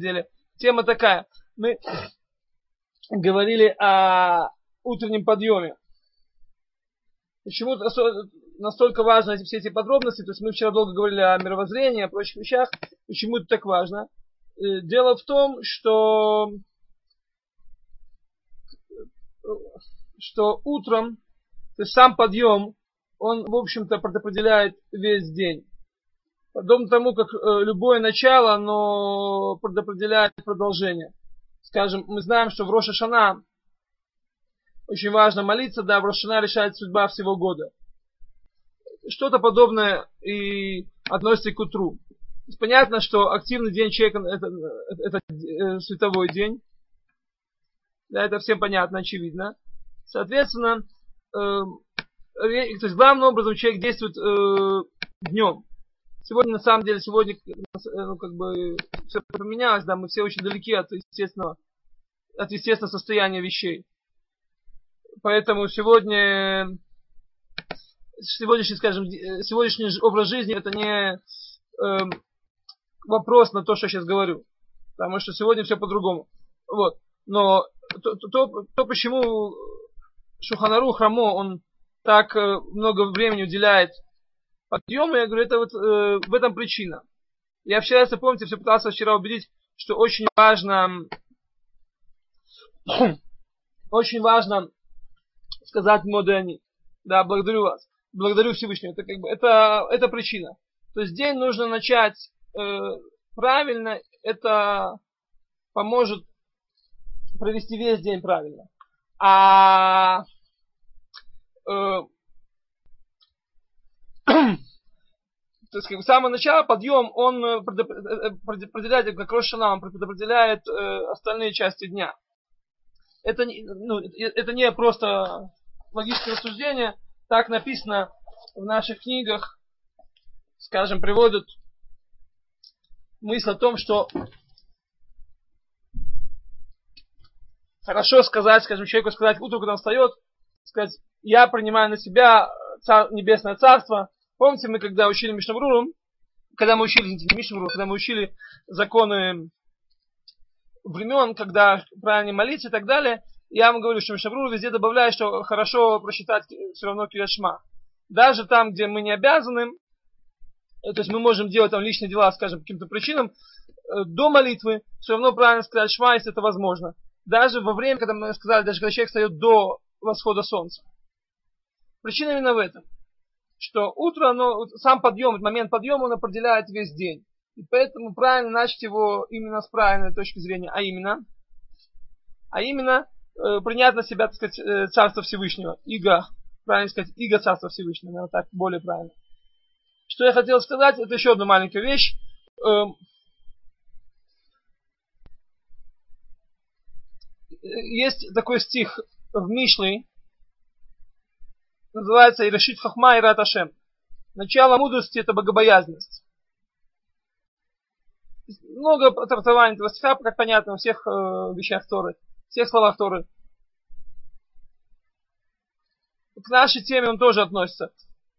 деле. Тема такая. Мы говорили о утреннем подъеме. Почему настолько важны все эти подробности? То есть мы вчера долго говорили о мировоззрении, о прочих вещах. Почему это так важно? Дело в том, что утром, то есть сам подъем, он, в общем-то, предопределяет весь день. Подобно тому, как любое начало, оно предопределяет продолжение. Скажем, мы знаем, что в Рош ха-Шана очень важно молиться, да, в Рош ха-Шана решает судьба всего года. Что-то подобное и относится к утру. Понятно, что активный день человека это световой день. Да, это всем понятно, очевидно. Соответственно, то есть главным образом человек действует днем. Сегодня, на самом деле, все поменялось, да, мы все очень далеки от естественного состояния вещей. Поэтому сегодняшний образ жизни это не вопрос на то, что я сейчас говорю. Потому что сегодня все по-другому. Вот. Но то почему Шулхан Арух Рамо, он так много времени уделяет подъему, я говорю, это вот в этом причина. Я вчера, если помните, все пытался вчера убедить, что очень важно сказать модени. Да, благодарю вас. Благодарю Всевышнего. Это причина. То есть день нужно начать правильно, это поможет провести весь день правильно. То есть, с самого начала подъем, он определяет, как Рош ха-Шана, он предопределяет остальные части дня. Это не просто логическое рассуждение, так написано в наших книгах, скажем, приводят мысль о том, что хорошо сказать, скажем, человеку сказать утром, когда он встает, сказать, я принимаю на себя небесное царство. Помните, мы когда учили Мишна Бруру, когда мы учили законы времен, когда правильно молиться и так далее, я вам говорю, что Мишна Бруру везде добавляет, что хорошо прочитать все равно Крият Шма. Даже там, где мы не обязаны, то есть мы можем делать там личные дела, скажем, по каким-то причинам, до молитвы, все равно правильно сказать Шма, если это возможно. Даже во время, когда мы сказали, даже когда человек встает до восхода солнца. Причина именно в этом. Что утро, сам подъем, момент подъема, он определяет весь день. И поэтому правильно начать его именно с правильной точки зрения. А именно принять на себя, так сказать, Царство Всевышнего. Правильно сказать, иго Царства Всевышнего. Наверное, так более правильно. Что я хотел сказать, это еще одна маленькая вещь. Есть такой стих в Мишле, называется «Ирешит хахма ират Ашем». Начало мудрости – это богобоязненность. Много трактований этого стиха, как понятно, во всех вещах Торы, всех словах Торы. К нашей теме он тоже относится.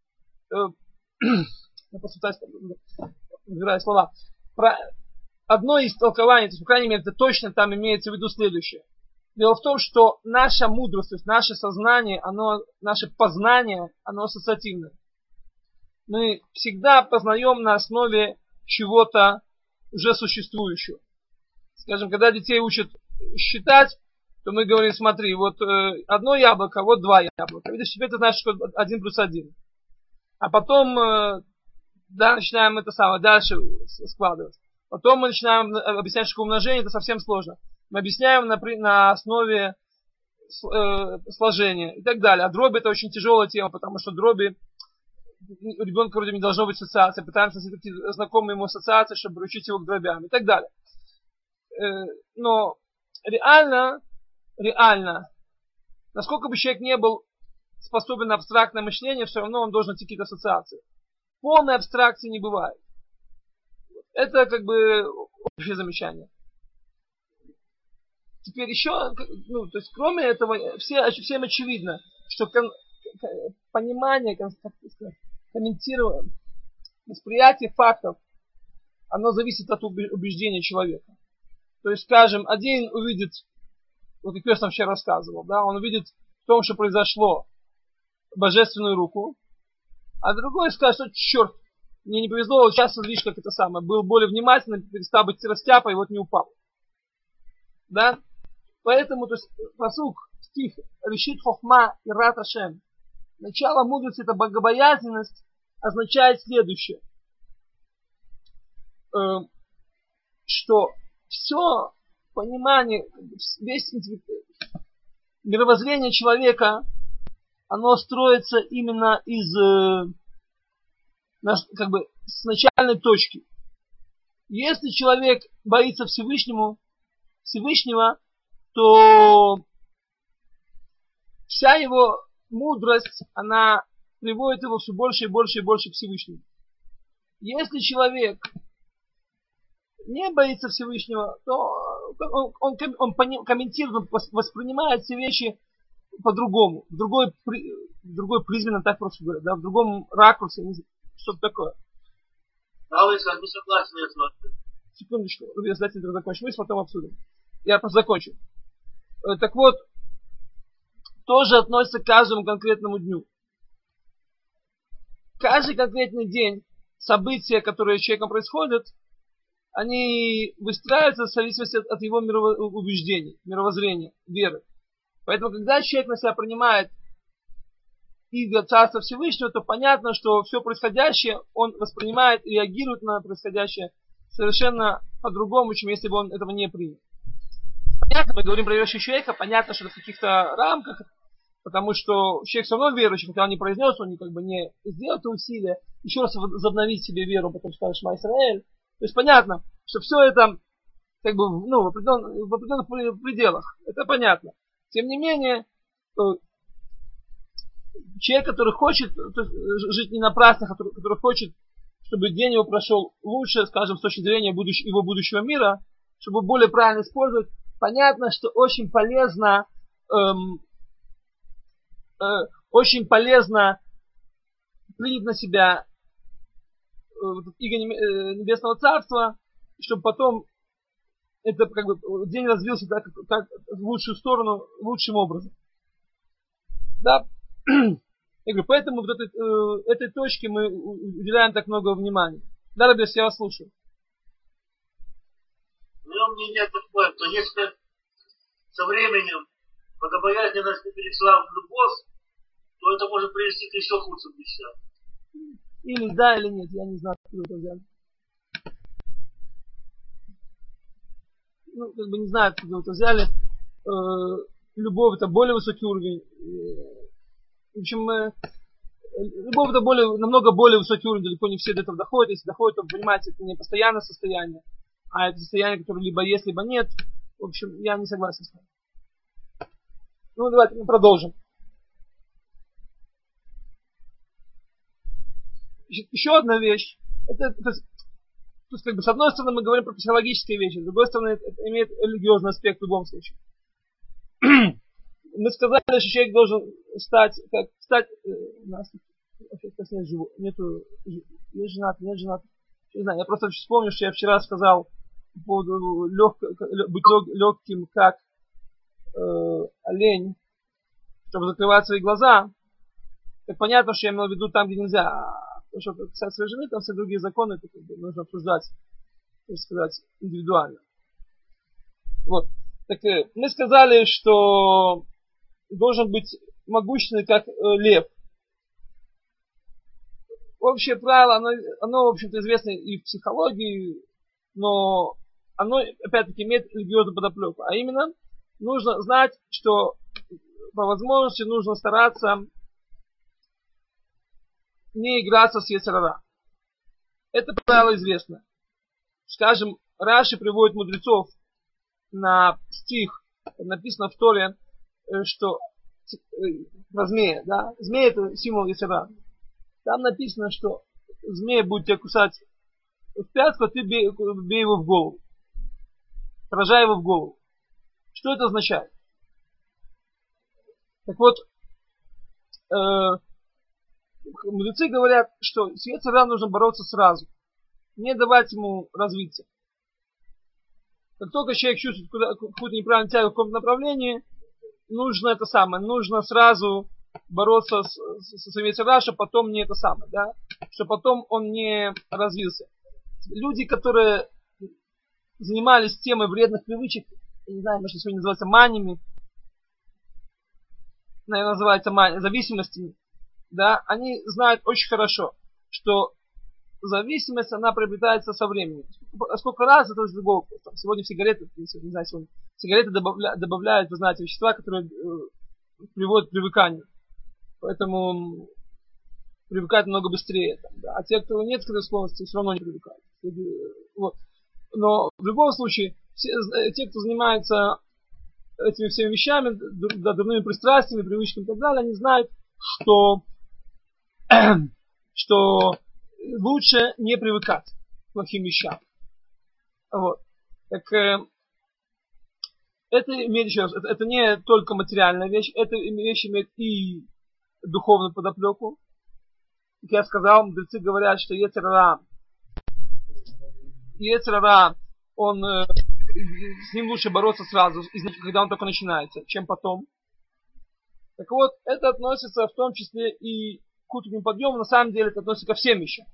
Я просто выбираю слова. Одно из толкований, то есть, по крайней мере, это точно там имеется в виду следующее. Дело в том, что наша мудрость, то есть наше сознание, наше познание, оно ассоциативное. Мы всегда познаем на основе чего-то уже существующего. Скажем, когда детей учат считать, то мы говорим, смотри, вот одно яблоко, вот два яблока. Видишь, теперь ты знаешь, что 1 плюс 1. А потом, да, начинаем это самое дальше складывать. Потом мы начинаем объяснять, что умножение это совсем сложно. Мы объясняем на основе сложения и так далее. А дроби это очень тяжелая тема, потому что дроби у ребенка вроде не должно быть ассоциации. Пытаемся найти такие знакомые ему ассоциации, чтобы учить его к дробям и так далее. Но реально, насколько бы человек не был способен на абстрактное мышление, все равно он должен найти какие-то ассоциации. Полной абстракции не бывает. Это как бы общее замечание. Теперь еще, то есть кроме этого, всем очевидно, что понимание, комментирование, восприятие фактов, оно зависит от убеждения человека. То есть, скажем, один увидит, вот как я сам вчера рассказывал, да, он увидит в том, что произошло, божественную руку, а другой скажет, что черт, мне не повезло, вот сейчас, видишь, как это самое, был более внимательный, перестал быть растяпой, и вот не упал. Да? Поэтому, то есть, пасук, стих, решит хохма и рат Ашем. Начало мудрости, это богобоязненность, означает следующее, что все понимание, весь мировоззрение человека, оно строится именно из, как бы, с начальной точки. Если человек боится Всевышнего, то вся его мудрость, она приводит его все больше и больше и больше к Всевышнему. Если человек не боится Всевышнего, то он комментирует, воспринимает все вещи по-другому, в другой призме, так просто говоря, да, в другом ракурсе, что-то такое. Александр, не согласен я с вами. Секундочку, я дайте закончу, мы потом обсудим. Я просто закончу. Так вот, тоже относится к каждому конкретному дню. Каждый конкретный день, события, которые с человеком происходят, они выстраиваются в зависимости от его убеждений, мировоззрения, веры. Поэтому, когда человек на себя принимает иго Царства Всевышнего, то понятно, что все происходящее он воспринимает и реагирует на происходящее совершенно по-другому, чем если бы он этого не принял. Понятно, мы говорим про верующего человека, понятно, что это в каких-то рамках, потому что человек все равно верующий, хотя он не произнес, он как бы не сделал это усилие, еще раз возобновить себе веру, потом скажешь Шма Исраэль. То есть понятно, что все это как бы, в определенных пределах. Это понятно. Тем не менее, человек, который хочет жить не напрасно, который хочет, чтобы день его прошел лучше, скажем, с точки зрения его будущего мира, чтобы более правильно использовать, понятно, что очень полезно принять на себя иго Небесного Царства, чтобы потом это как бы день развился так, как в лучшую сторону, лучшим образом. Да? Я говорю, поэтому вот этой точке мы уделяем так много внимания. Да, Рабес, я вас слушаю. Мое мнение такое, что если со временем богобоязненность перешла в любовь, то это может привести к еще худшим вещам. Или да, или нет, я не знаю, откуда это взяли. Как бы не знаю, откуда это взяли. Любовь это более высокий уровень. В общем, любовь это намного более высокий уровень, далеко не все до этого доходят. Если доходят, то понимаете, это не постоянное состояние, а это состояние, которое либо есть, либо нет. В общем, я не согласен с вами. Ну, давайте мы продолжим. Еще одна вещь. То есть, как бы, с одной стороны, мы говорим про психологические вещи, с другой стороны, это имеет религиозный аспект в любом случае. Мы сказали, что человек должен стать, у нас есть женат, нет женат. Не знаю, я просто вспомнил, что я вчера сказал по поводу быть легким, как олень, чтобы закрывать свои глаза. Так понятно, что я имел в виду там, где нельзя. Потому что касается своей жены, там все другие законы, это как бы нужно обсуждать, так сказать, индивидуально. Вот. Так мы сказали, что должен быть могущественный, как лев. Общее правило, оно в общем-то, известно и в психологии, но оно, опять-таки, имеет религиозную подоплеку. А именно, нужно знать, что по возможности нужно стараться не играться с йецер ара. Это правило известно. Скажем, Раши приводит мудрецов на стих, написано в Торе, что про змея, да, змея это символ йецер ара. Там написано, что змея будет тебя кусать в пятку, а ты бей его в голову. Поражай его в голову. Что это означает? Так вот, мудрецы говорят, что с йецер ара нужно бороться сразу. Не давать ему развиться. Как только человек чувствует какую-то неправильную тягу в каком-то направлении, нужно сразу бороться со своим йецер ара, чтобы потом не это самое, да, чтобы потом он не развился. Люди, которые занимались темой вредных привычек, я не знаю, может, сегодня называется маниями, наверное, называется зависимостями, да, они знают очень хорошо, что зависимость, она приобретается со временем. Сколько раз, это уже другого. Сегодня в сигареты, не знаю, сегодня сигареты добавляют, вы знаете, вещества, которые приводят к привыканию. Поэтому привыкают намного быстрее. Да. А те, кто нет к этой склонности, все равно не привыкают. Вот. Но в любом случае, те, кто занимается этими всеми вещами, дурными пристрастиями, привычками и так далее, они знают, что лучше не привыкать к плохим вещам. Вот. Так, это имеет еще раз, это не только материальная вещь, эта вещь имеет и духовную подоплеку. Как я сказал, мудрецы говорят, что йецер ара, с ним лучше бороться сразу, когда он только начинается, чем потом. Так вот, это относится в том числе и к утреннему подъему, на самом деле это относится ко всем вещам.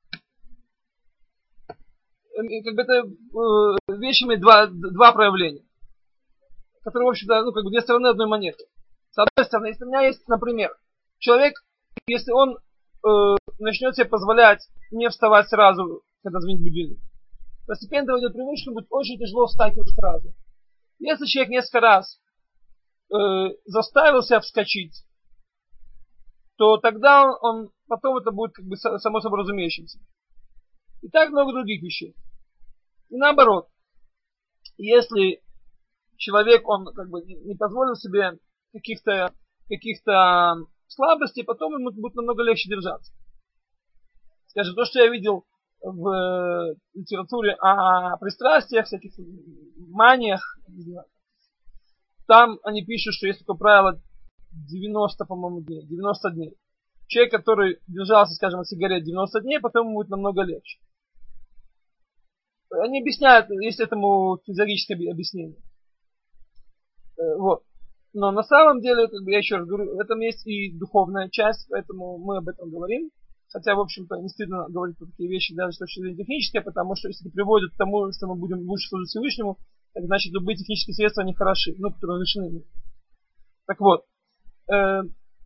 Как бы это вещь имеет два проявления, которые, в общем-то, две стороны одной монеты. С одной стороны, если у меня есть, например, человек, если он начнет себе позволять не вставать сразу, когда звонит будильник, постепенно доводит привычку, будет очень тяжело встать сразу. Если человек несколько раз заставил себя вскочить, то тогда потом это будет как бы само собой разумеющимся. И так много других вещей. И наоборот, если человек, он как бы не позволил себе каких-то слабостей, потом ему будет намного легче держаться. Скажем, то, что я видел в литературе о пристрастиях, всяких маниях, не знаю, там они пишут, что есть такое правило 90, по-моему, дней, 90 дней. Человек, который держался, скажем, от сигарет 90 дней, потом ему будет намного легче. Они объясняют, есть этому физиологическое объяснение. Вот. Но на самом деле, как бы я еще раз говорю, в этом есть и духовная часть, поэтому мы об этом говорим. Хотя, в общем-то, не стыдно говорить про такие вещи даже с точки зрения технической, потому что если это приводит к тому, что мы будем лучше служить Всевышнему, так значит, любые технические средства, они хороши, которые разрешены. Так вот. То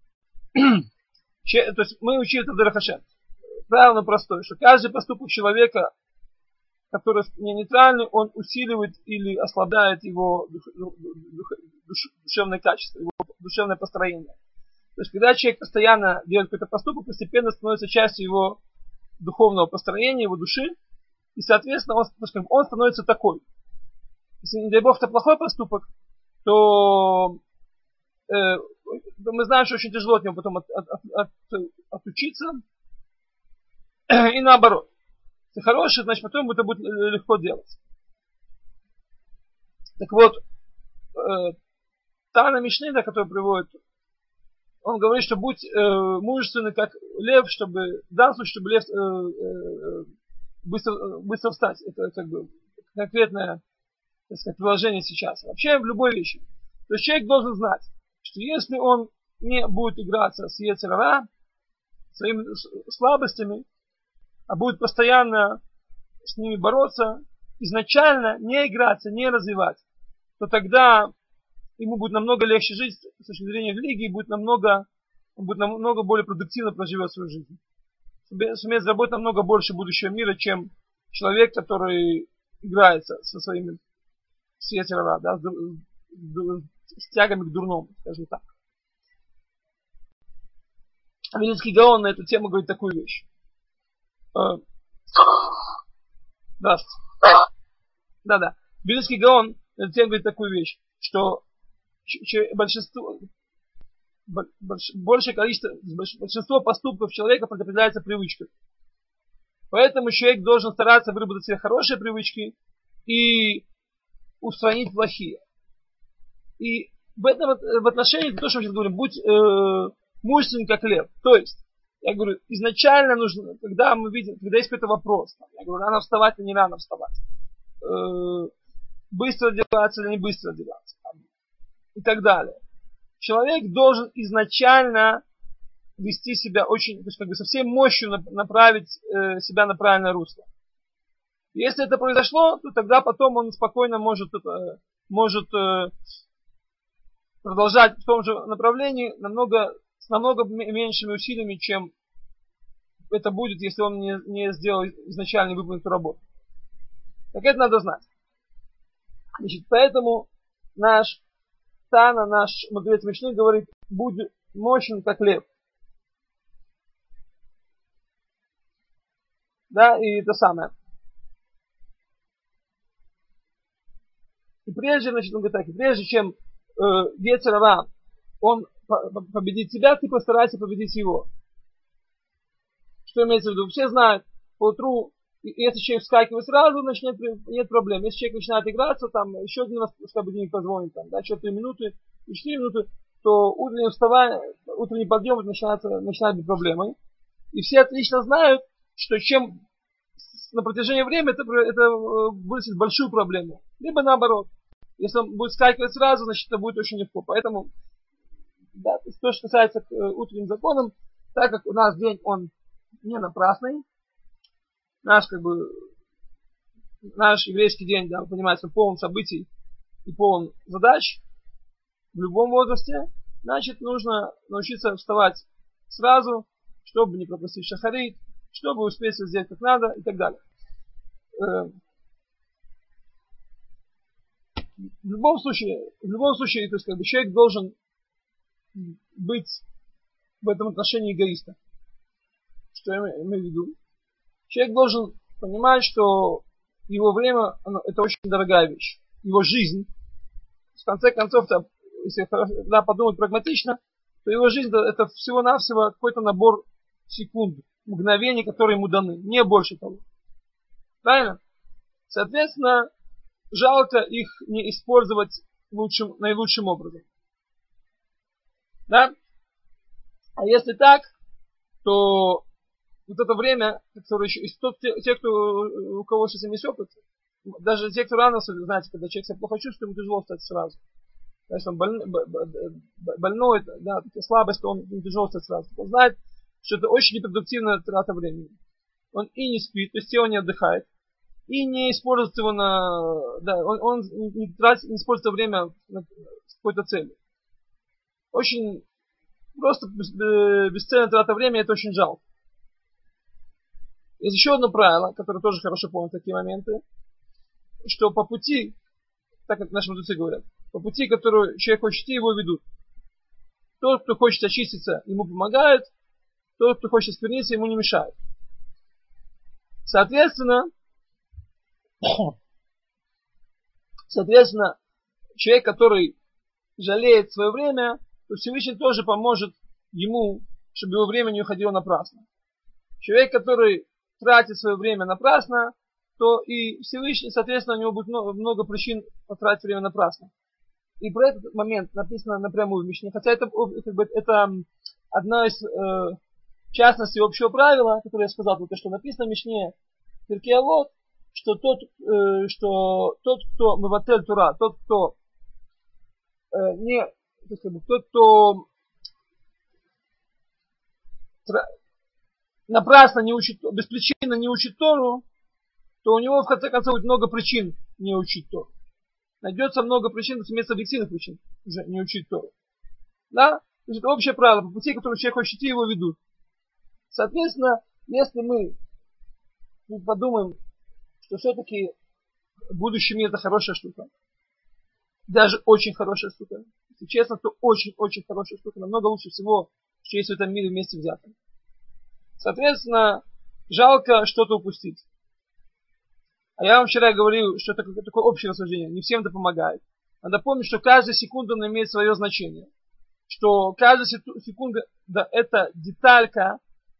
есть мы учили это в Дерех Хашем. Правило простое, что каждый поступок человека, который не нейтральный, он усиливает или ослабляет его душевное качество, его душевное построение. То есть, когда человек постоянно делает какой-то поступок, постепенно становится частью его духовного построения, его души, и, соответственно, он становится такой. Если, не дай Бог, это плохой поступок, то мы знаем, что очень тяжело от него потом отучиться, и наоборот. Если хороший, значит, потом это будет легко делать. Так вот, Тана Мишны, который приводит, он говорит, что будь мужественный, как лев, чтобы, в данном случае, чтобы лев быстро встать. Это как бы конкретное, так сказать, приложение сейчас. Вообще в любой вещи. То есть человек должен знать, что если он не будет играться с йецер ара, своими слабостями, а будет постоянно с ними бороться, изначально не играться, не развивать, то тогда ему будет намного легче жить с точки зрения религии, он будет намного более продуктивно проживет свою жизнь. Сумеет заработать намного больше будущего мира, чем человек, который играется с йецер ара, да, с тягами к дурному, скажем так. Вилинский Гаон на эту тему говорит такую вещь. Здравствуйте. Да. Вилинский Гаон на эту тему говорит такую вещь, что большинство поступков человека предопределяется привычкой. Поэтому человек должен стараться выработать себе хорошие привычки и устранить плохие. И в отношении, то, что мы сейчас говорим, будь мужественным, как лев. То есть, я говорю, изначально нужно, когда мы видим, когда есть какой-то вопрос, я говорю, рано вставать или не рано вставать. быстро одеваться или не быстро одеваться, и так далее. Человек должен изначально вести себя очень, то есть как бы со всей мощью направить себя на правильное русло. Если это произошло, то тогда потом он спокойно может продолжать в том же направлении с намного меньшими усилиями, чем это будет, если он не сделал изначально выполненную работу. Так это надо знать. Значит, поэтому наш Тана, наш мудрец Мишны говорит, будь мощен, как лев. Да, и это самое. И прежде, значит, он говорит так, прежде чем Йецер Ара, он победит тебя, ты постарайся победить его. Что имеется в виду? Все знают, поутру, если человек вскакивает сразу, значит нет проблем. Если человек начинает играться, там еще один раз, пускай будильник позвонит, там, да, еще 3 минуты, и 4 минуты, то утренний подъем начинает быть проблемой. И все отлично знают, что чем на протяжении времени это вырастет большую проблему. Либо наоборот. Если он будет вскакивать сразу, значит это будет очень легко. Поэтому, да, то, что касается утренним законам, так как у нас день, он не напрасный, наш еврейский день, да, понимаете, полон событий и полон задач в любом возрасте, значит нужно научиться вставать сразу, чтобы не пропустить шахарит, чтобы успеть все сделать как надо и так далее. В любом случае, то есть как бы человек должен быть в этом отношении эгоистом. Что я имею в виду? Человек должен понимать, что его время, это очень дорогая вещь. Его жизнь, в конце концов, если подумать прагматично, то его жизнь это всего-навсего какой-то набор секунд, мгновений, которые ему даны, не больше того. Правильно? Соответственно, жалко их не использовать наилучшим образом. Да? А если так, то вот это время, которое еще, те, у кого сейчас есть опыт, даже те, кто рано, знаете, когда человек себя плохо чувствует, ему тяжело встать сразу. Если он больной, да, слабость, то ему тяжело встать сразу. Он знает, что это очень непродуктивная трата времени. Он и не спит, то есть тело не отдыхает, и не использует его он не использует время с какой-то целью. Очень просто бесцельная трата времени, это очень жалко. Есть еще одно правило, которое тоже хорошо помнит в такие моменты, что по пути, так как наши мудрецы говорят, по пути, который человек хочет идти, его ведут. Тот, кто хочет очиститься, ему помогает, тот, кто хочет оскверниться, ему не мешает. Соответственно, человек, который жалеет свое время, то Всевышний тоже поможет ему, чтобы его время не уходило напрасно. Человек, который тратит свое время напрасно, то и Всевышний, соответственно, у него будет много причин потратить время напрасно. И про этот момент написано напрямую в Мишне. Хотя это одна из частностей общего правила, которое я сказал, только что написано в Мишне Перкей Авот, что тот, кто меватель Тура, тот, кто напрасно не учит, без причины не учит Тору, то у него в конце концов будет много причин не учить Тору. Найдется много причин, вместо объективных причин уже не учить Тору. Да? То есть это общее правило, по пути, которым человек хочет идти, его ведут. Соответственно, если мы подумаем, что все-таки будущий мир это хорошая штука, даже очень хорошая штука, если честно, то очень-очень хорошая штука, намного лучше всего, что есть в этом мире вместе взятым. Соответственно, жалко что-то упустить. А я вам вчера говорил, что это такое общее рассуждение, не всем это помогает. Надо помнить, что каждая секунда имеет свое значение. Что каждая секунда, да, это деталька,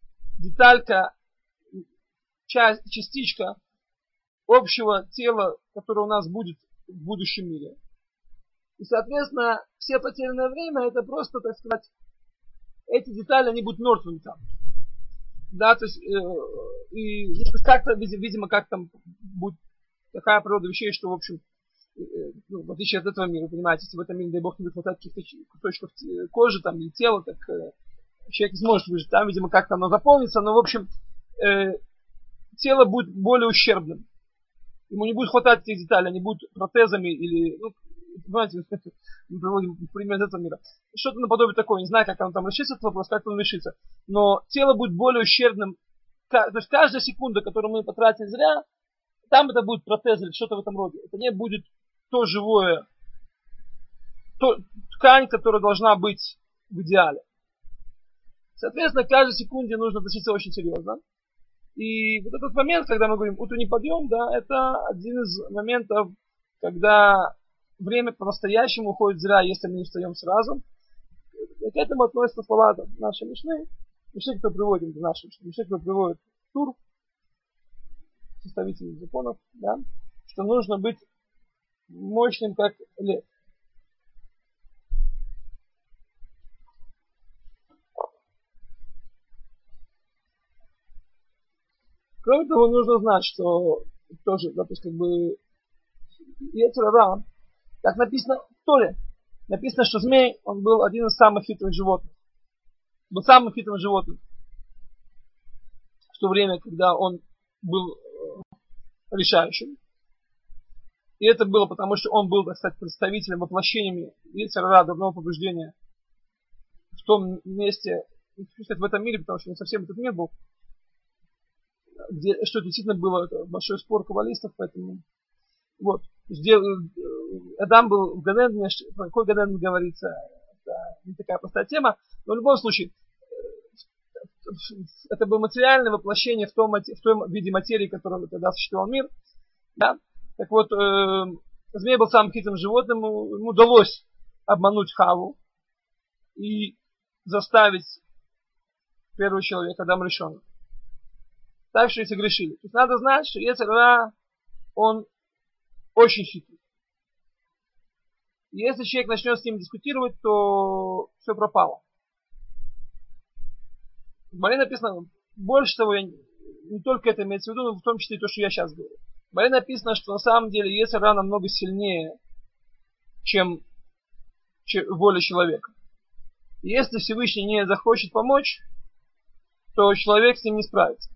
частичка общего тела, которое у нас будет в будущем мире. И, соответственно, все потерянное время, это просто, так сказать, эти детали, они будут мертвыми там. Да, то есть, и как-то, видимо, как там будет такая природа вещей, что, в общем, ну, в отличие от этого мира, понимаете, если в этом мире, дай бог, не будет хватать каких-то кусочков кожи там, или тела, так человек не сможет выжить. Там, видимо, как-то оно заполнится, но, в общем, тело будет более ущербным. Ему не будет хватать этих деталей, они будут протезами или, ну, понимаете, мы приводим пример из этого мира. Что-то наподобие такое, не знаю, как он там решится, этот вопрос, как он решится. Но тело будет более ущербным. То есть каждая секунда, которую мы потратим зря, там это будет протез или что-то в этом роде. Это не будет то живое, то ткань, которая должна быть в идеале. Соответственно, к каждой секунде нужно относиться очень серьезно. И вот этот момент, когда мы говорим утренний подъем, да, это один из моментов, когда время по-настоящему уходит зря, если мы не встаем сразу. И к этому относятся слова нашей Мишны, которые приводим в нашу Мишну, которые приводит Тур, составитель законов, да, что нужно быть мощным, как лев. Кроме того, нужно знать, что тоже, да, то есть как бы Йецер ара, так написано в Торе. Написано, что змей, он был один из самых хитрых животных. Был самым хитрым животным в то время, когда он был решающим. И это было потому, что он был, так сказать, представителем, воплощениями Йецер ара, дурного побуждения в том месте, в этом мире, потому что не совсем этот мир был, где что действительно было, это большой спор каббалистов, поэтому вот, где Адам был в Ганедне, про какой Ганеден говорится, это не такая простая тема, но в любом случае это было материальное воплощение в том виде материи, которым тогда существовал мир, да? Так вот, змей был самым хитрым животным, ему удалось обмануть Хаву и заставить первого человека, Адам решенного. Так что и согрешили. То есть надо знать, что Йецер ара, он очень хитрый. И если человек начнет с ним дискутировать, то все пропало. В Баре написано, больше того, не только это имеется в виду, но в том числе и то, что я сейчас говорю. В Баре написано, что на самом деле Йецер ара намного сильнее, чем воля человека. И если Всевышний не захочет помочь, то человек с ним не справится.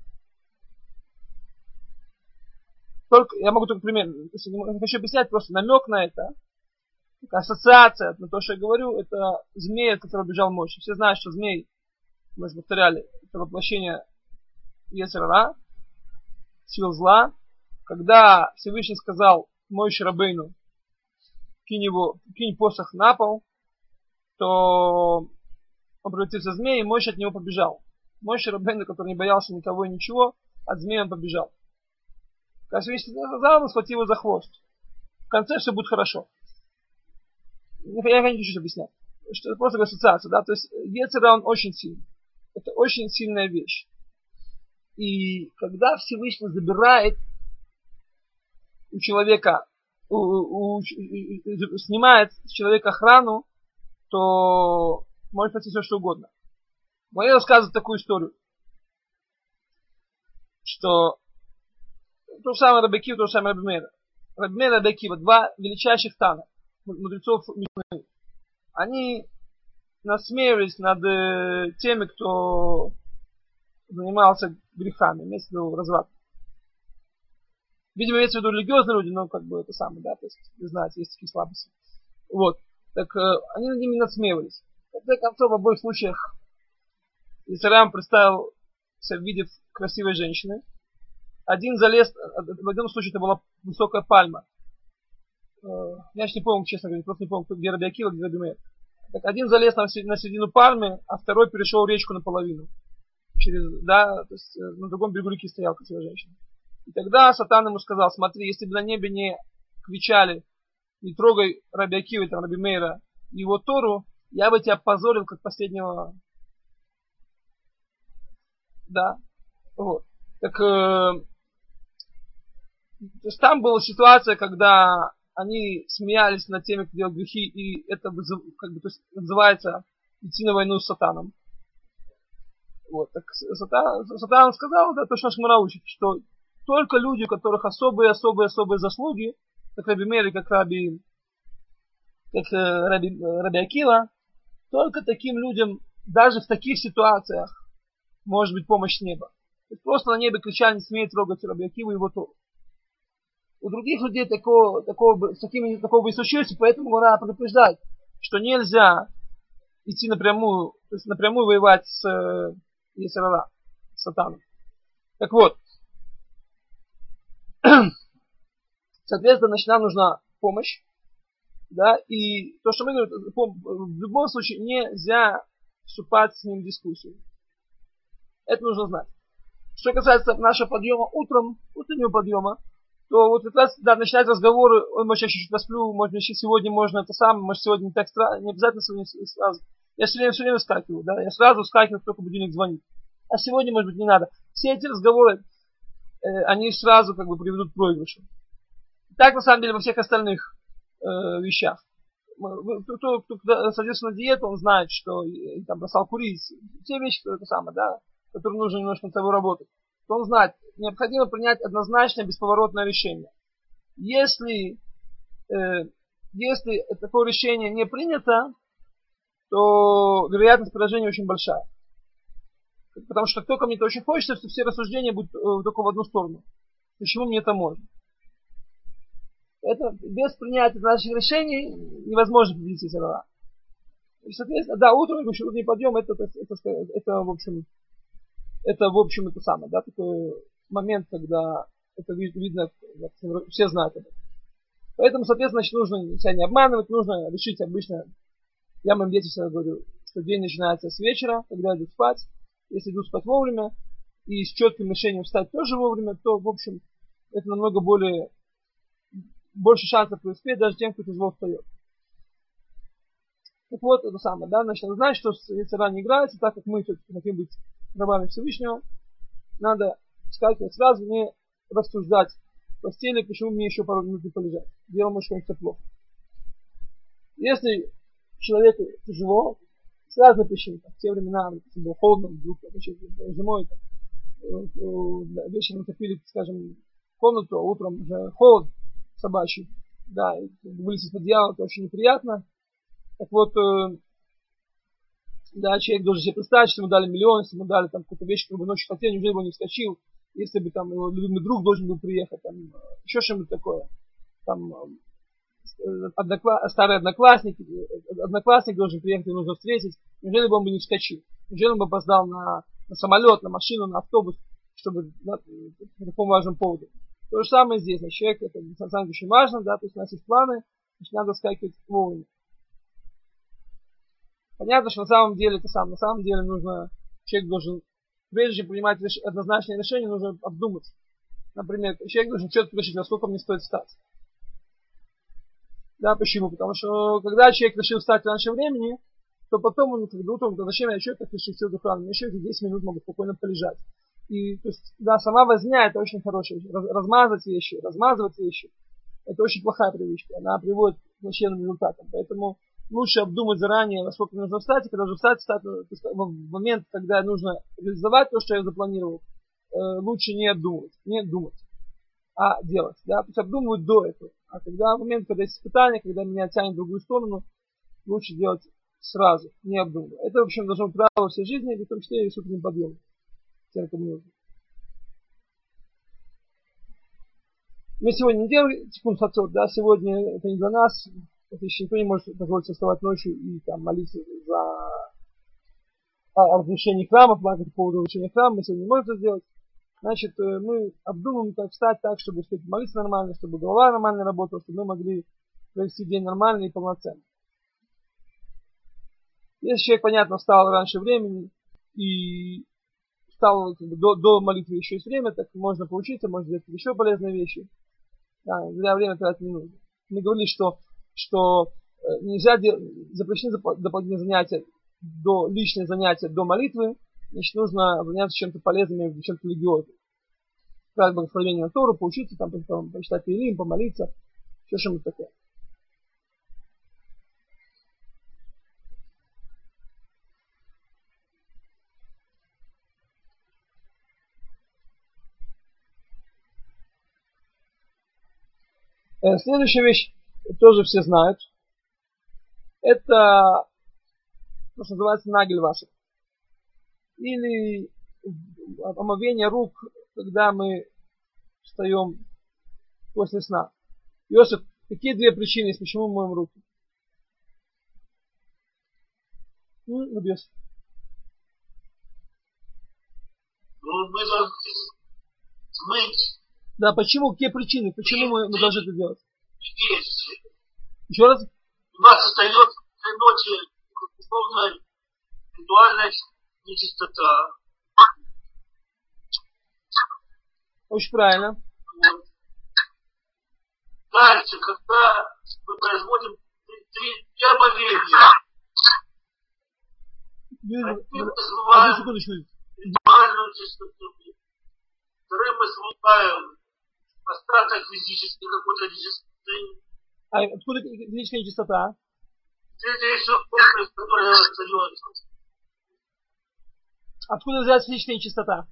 Я могу только пример, не хочу объяснять, просто намек на это, ассоциация на то, что я говорю, это змей, от которого бежал Моше. Все знают, что змей, мы же повторяли, это воплощение Йецер ара, сил зла. Когда Всевышний сказал Моше Рабейну, кинь посох на пол, то он превратился в змея, и Моше от него побежал. Моше Рабейну, который не боялся никого и ничего, от змея он побежал. Когда Всевышний сказал, он схватил его за хвост. В конце все будет хорошо. Я не хочу объяснять. Что это просто ассоциация, да, то есть Йецер ара он очень сильный. Это очень сильная вещь. И когда Всевышний забирает у человека, снимает с человека охрану, то может произойти все что угодно. Моя рассказывает такую историю, что то же самое Раби Акива, то же самое Раби Мейра. Раби Мейра и Раби Акива, два величайших тана, мудрецов Мишны. Они насмеялись над теми, кто занимался грехами, имеется в виду разврат. Видимо, имеется в виду религиозные люди, но как бы это самое, да, то есть, вы знаете, есть такие слабости. Вот. Так они над ними насмеивались. В конце концов, в обоих случаях Йецер ара представился в виде красивой женщины. Один залез, в одном случае это была высокая пальма. Я же не помню, честно говоря, просто не помню, где Раби Акива, где Раби Мейр. Так один залез на середину пальмы, а второй перешел речку наполовину. Да, то есть на другом берегу реки стояла красивая женщина. И тогда Сатан ему сказал, смотри, если бы на небе не кричали, не трогай Раби Акива, там, Раби Мейра и его Тору, я бы тебя позорил, как последнего. Да, вот. Так, то есть там была ситуация, когда они смеялись над теми, кто делал грехи, и это как бы, то есть, называется идти на войну с Сатаном. Вот, так Сатан сказал, да, то, что Шмара учит, что только люди, у которых особые заслуги, как Раби Мейр и как Раби Акива, только таким людям, даже в таких ситуациях, может быть помощь с неба. То есть просто на небе кричали, не смеет трогать Раби Акиву и его Тору. У других людей такого бы не случилось, и поэтому Гмара предупреждает, что нельзя идти напрямую, то есть напрямую воевать с Йецер ара, с сатаном. Так вот, соответственно, значит, нам нужна помощь, да, и то, что мы говорим, в любом случае нельзя вступать с ним в дискуссию. Это нужно знать. Что касается нашего подъема утром, утреннего подъема, то вот как раз, да, начинать разговоры, ой, может, я чуть-чуть посплю, может, еще сегодня можно это самое, может, сегодня не так не обязательно сегодня сразу. Я все время вскакиваю, да, я сразу вскакиваю, только будильник звонит. А сегодня, может быть, не надо. Все эти разговоры, они сразу как бы приведут к проигрышу. Так, на самом деле, во всех остальных вещах. Кто садится на диету, он знает, что там бросал курить. Те вещи, это самое, да, которые нужно немножко над собой работать. То он знает, необходимо принять однозначное, бесповоротное решение. Если такое решение не принято, то вероятность поражения очень большая. Потому что только мне это очень хочется, что все рассуждения будут только в одну сторону. Почему мне это можно? Это без принятия наших решений невозможно победить Йецер ара. И, соответственно, да, утренний подъем, это в общем, это самое, да, такой момент, когда это видно, все знают об этом. Поэтому, соответственно, значит, нужно себя не обманывать, нужно решить обычно, я моим детям всегда говорю, что день начинается с вечера, когда идут спать. Если идут спать вовремя, и с четким решением встать тоже вовремя, то, в общем, это намного больше шансов преуспеть даже тем, кто тяжело встает. Так вот, это самое, да, значит, надо знать, что Йецер ара не играется, так как мы все-таки хотим быть рабами Всевышнего, надо вскакивать сразу, не рассуждать в постели, почему мне еще пару минут не полежать. Дело может кончиться плохо. Если человеку тяжело, с разной причиной, в те времена, если было холодно, вдруг зимой, вечером топили, скажем, комнату, а утром уже холод собачий, да, и вылез из-под одеяла, это очень неприятно. Так вот, да, человек должен себе представить, что ему дали миллион, если ему дали там какую-то вещь, которую бы ночью хотел, неужели бы он не вскочил, если бы там его любимый друг должен был приехать, там, еще что-нибудь такое, там, старый одноклассник должен приехать, его нужно встретить, неужели бы он бы не вскочил, неужели он бы опоздал на самолет, на машину, на автобус, чтобы, да, по такому важному поводу. То же самое здесь, значит, человек, это на самом деле очень важно, да, то есть у нас есть планы, значит, надо вскакивать вовремя. Понятно, что на самом деле нужно, человек должен, прежде чем принимать однозначное решение, нужно обдумать. Например, человек должен четко решить, во сколько мне стоит встать. Да, почему? Потому что когда человек решил встать раньше времени, то потом он, когда утром, зачем я еще так решил все рано, еще эти 10 минут могу спокойно полежать. И, то есть, да, сама возня, это очень хорошая вещь. Размазывать вещи, это очень плохая привычка. Она приводит к плачевным результатам. Поэтому лучше обдумать заранее, во сколько нужно встать, и когда уже встать в момент, когда нужно реализовать то, что я запланировал, лучше не думать, а делать. Да? То есть обдумывать до этого. А когда в момент, когда есть испытание, когда меня тянет в другую сторону, лучше делать сразу, не обдумывая. Это, в общем, должно быть правило всей жизни, в том числе и с утренним подъемом. Тем, кому нужно. Мы сегодня не делаем тикун хацот, да, сегодня это не для нас. Это еще никто не может позволить себе вставать ночью и там молиться о разрушении храма, по поводу разрушения храма, мы сегодня не можем это сделать. Значит, мы обдумываем, как встать так, чтобы успеть молиться нормально, чтобы голова нормально работала, чтобы мы могли провести день нормально и полноценно. Если человек, понятно, встал раньше времени и встал до молитвы еще есть время, так можно поучиться, можно сделать еще полезные вещи. Да, зря время тратить не нужно. Мы говорили, что нельзя запрещены дополнительные занятия, личные занятия до молитвы, значит, нужно заняться чем-то полезным, чем-то религиозным. Сказать благословение на Тору, поучиться, там, почитать Теилим, помолиться, еще что-нибудь такое. Следующая вещь, тоже все знают. Это то, что называется нагель ваших. Или омовение рук, когда мы встаем после сна. Йосиф, какие две причины есть, почему мы моем руки? Йосиф. Ну, мы должны смыть. Да, почему? Какие причины? Почему мы должны это делать? Есть. Еще раз? У нас остается в этой ночи условно ритуальная нечистота. Очень правильно. Вот. Дальше, когда мы производим три омовения, Одну секундочку. ритуальную чистоту. Вторым мы смываем остаток физической какой-то нечистоты. А откуда физическая нечистота? Это еще образ, который остается. Откуда называется физическая нечистота?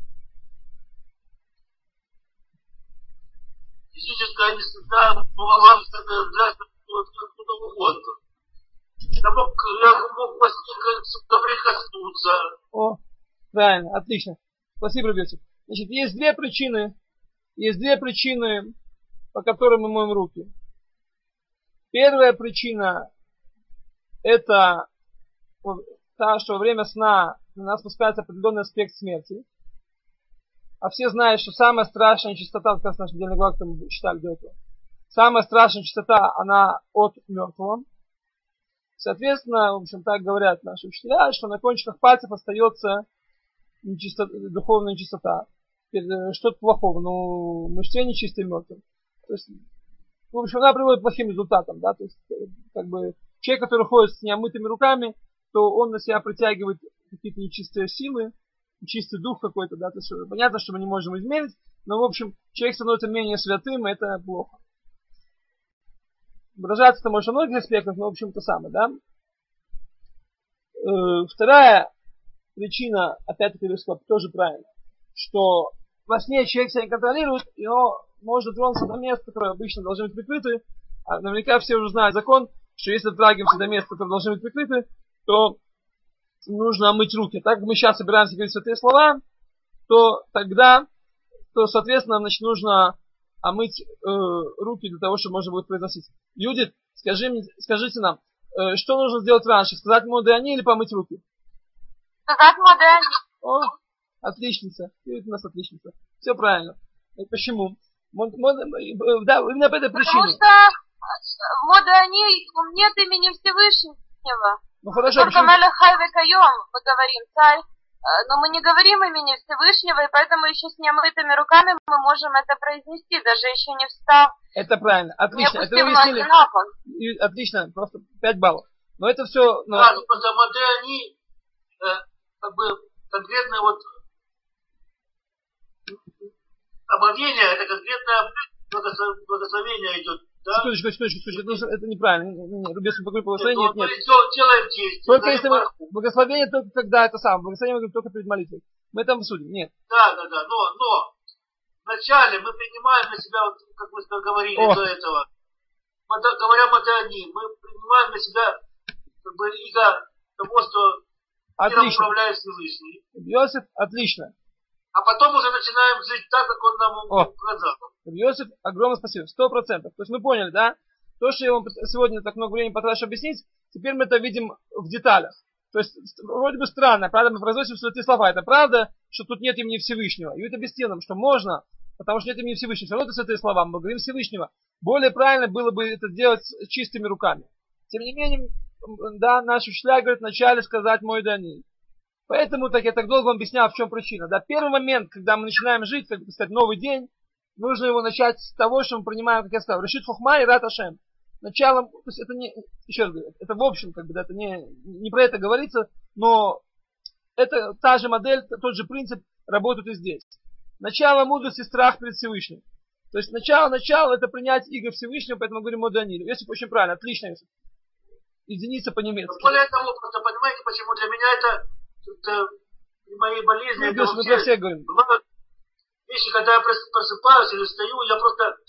Физическая нечистота могла бы взять откуда угодно. Я мог соприкоснуться. О, правильно, отлично. Спасибо, Ребётик. Значит, есть две причины, по которым мы моем руки. Первая причина это та, что во время сна на нас спускается определенный аспект смерти. А все знают, что самая страшная чистота, как раз наша недельная глава, которую мы читали до этого, самая страшная чистота, она от мертвого. Соответственно, в общем, так говорят наши учителя, что на кончиках пальцев остается духовная чистота. Что-то плохого, но мы все нечистые мертвые. То есть, в общем, она приводит к плохим результатам, да, то есть, как бы, человек, который ходит с неомытыми руками, то он на себя притягивает какие-то нечистые силы, чистый дух какой-то, да, то есть, понятно, что мы не можем измерить, но, в общем, человек становится менее святым, и это плохо. Выражаться-то может о многих аспектах, но, в общем, то самое, да. Вторая причина, опять-таки, тоже правильно, что во сне человек себя не контролирует, и его можно тронуться до места, которое обычно должны быть прикрыты. А наверняка все уже знают закон, что если дотрагиваемся до места, которое должны быть прикрыты, то нужно омыть руки. Так как мы сейчас собираемся говорить святые слова, то тогда, соответственно, значит, нужно омыть руки для того, чтобы можно будет произносить. Юдит, скажите нам, что нужно сделать раньше? Сказать модеани или помыть руки? Сказать модеани. О, отличница. Юдит у нас отличница. Все правильно. И почему? Да, именно по этой причине. Потому что в модеани нет имени Всевышнего. Ну хорошо, только Мелех Хай Векайом мы говорим, царь. Но мы не говорим имени Всевышнего, и поэтому еще с неомытыми руками мы можем это произнести, даже еще не встав. Это правильно, отлично. Это вы объяснили. Отлично, просто 5 баллов. Но это все... Но... Да, потому что они как бы конкретно вот омовение, это конкретное благословение идет. Да? Секундочку, это неправильно. Рубец покой благословение нет. Делаем действие. Только если мы... Благословение только когда это самое. Благословение мы говорим только перед молитвой. Мы там судим. Нет. Да. Но вначале мы принимаем на себя, вот, как мы говорили до этого, говоря модани, мы принимаем на себя как бы иго того, что миром управляет Всевышний. Йосиф, отлично. А потом уже начинаем жить так, как он нам указал. Йосиф, огромное спасибо. 100%. То есть мы поняли, да? То, что я вам сегодня так много времени потрачу объяснить, теперь мы это видим в деталях. То есть, вроде бы странно, правда, мы произносим святые слова. Это правда, что тут нет имени Всевышнего. И это объяснил нам, что можно, потому что нет имени Всевышнего. Все равно это святые слова, мы говорим Всевышнего. Более правильно было бы это делать чистыми руками. Тем не менее, да, наш учителя говорит вначале сказать мой дани. Поэтому так я так долго вам объяснял, в чем причина. Да, первый момент, когда мы начинаем жить, как бы сказать, новый день, нужно его начать с того, что мы принимаем, как я сказал, решит хохма и рат ашем. Началом, то есть это не, еще раз говорю, это в общем, как бы, да, это не про это говорится, но это та же модель, тот же принцип работает и здесь. Начало мудрости, страх перед Всевышним. То есть начало это принять иго Всевышнего, поэтому мы говорим модеанилю. Если очень правильно, отлично, Иосиф. Единица по-немецки. Более того, просто понимаете, почему для меня это при моей болезни. Мы про всех говорим. Бывают вещи, когда я просыпаюсь или встаю, я просто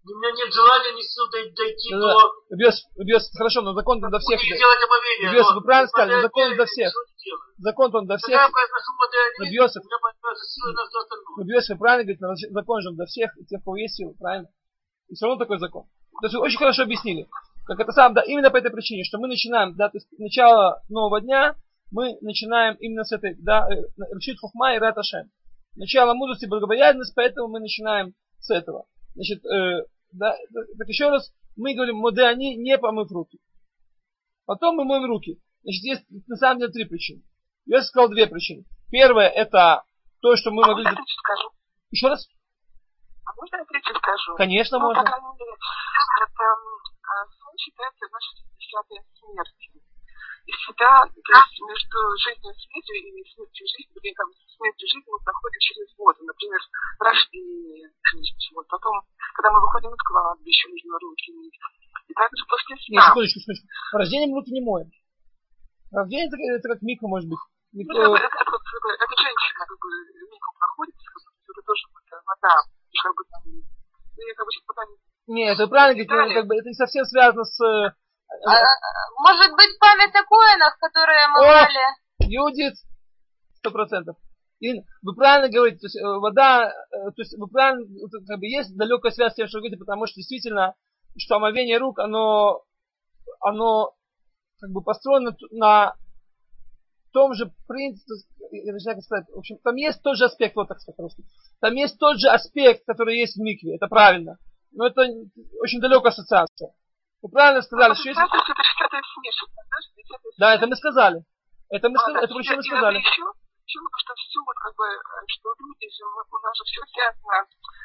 У меня нет желания, ни сил дойти до... Хорошо, но закон для всех. Делать омовение. Бьёсов, вы правильно сказали, но закон для всех. Закон он для всех. Когда я произношу модернизм, Бьёсов, у меня появляются силы на все остальное. Бьёсов, правильно говорит, закон же для всех, тех, у кого есть силы, правильно? И все равно такой закон. То есть вы очень хорошо объяснили. Как это сам, да, именно по этой причине, что мы начинаем, да, то есть начало нового дня, мы начинаем именно с этой, да, Решит Хухма и Рат Ашем. Начало мудрости и благобоязненность, поэтому мы начинаем с этого. Значит, да, так еще раз, мы говорим, модеани, не помыв руки. Потом мы моем руки. Значит, есть на самом деле 3 причины. Я сказал 2 причины. Первое, это то, что мы могли... Еще раз? А можно я третью скажу? Конечно, можно. По крайней мере, это сон считается нашей 10-й смерти. И всегда, то есть между жизнью и смертью, или смертью и жизнью, или там, смертью и жизнью мы проходим через воду. Например, рождение, вот. Потом, когда мы выходим из кладбища, нужно руки мыть. И также после сна. Нет, секундочку. Рождением руки не моем. Рождение это как микро, может быть. Микро... Ну, это женщина, как бы, микро проходит, это тоже вода. Как бы, там, я как бы сейчас пока не... Нет, это правильно говорить, как бы, это не совсем связано с... может быть, память о коинах, которые мы брали? Юдит, 100%. И вы правильно говорите, то есть вода, то есть вы правильно, как бы есть далекая связь с тем, что вы говорите, потому что действительно, что омовение рук, оно как бы построено на том же принципе, я не знаю, как сказать, в общем, там есть тот же аспект, вот так сказать по-русски, там есть тот же аспект, который есть в микве, это правильно, но это очень далекая ассоциация. Вы правильно сказали, что есть... Да, это мы сказали. Это причем мы сказали. Почему? Потому что все, вот как бы, что люди, у нас же все связано,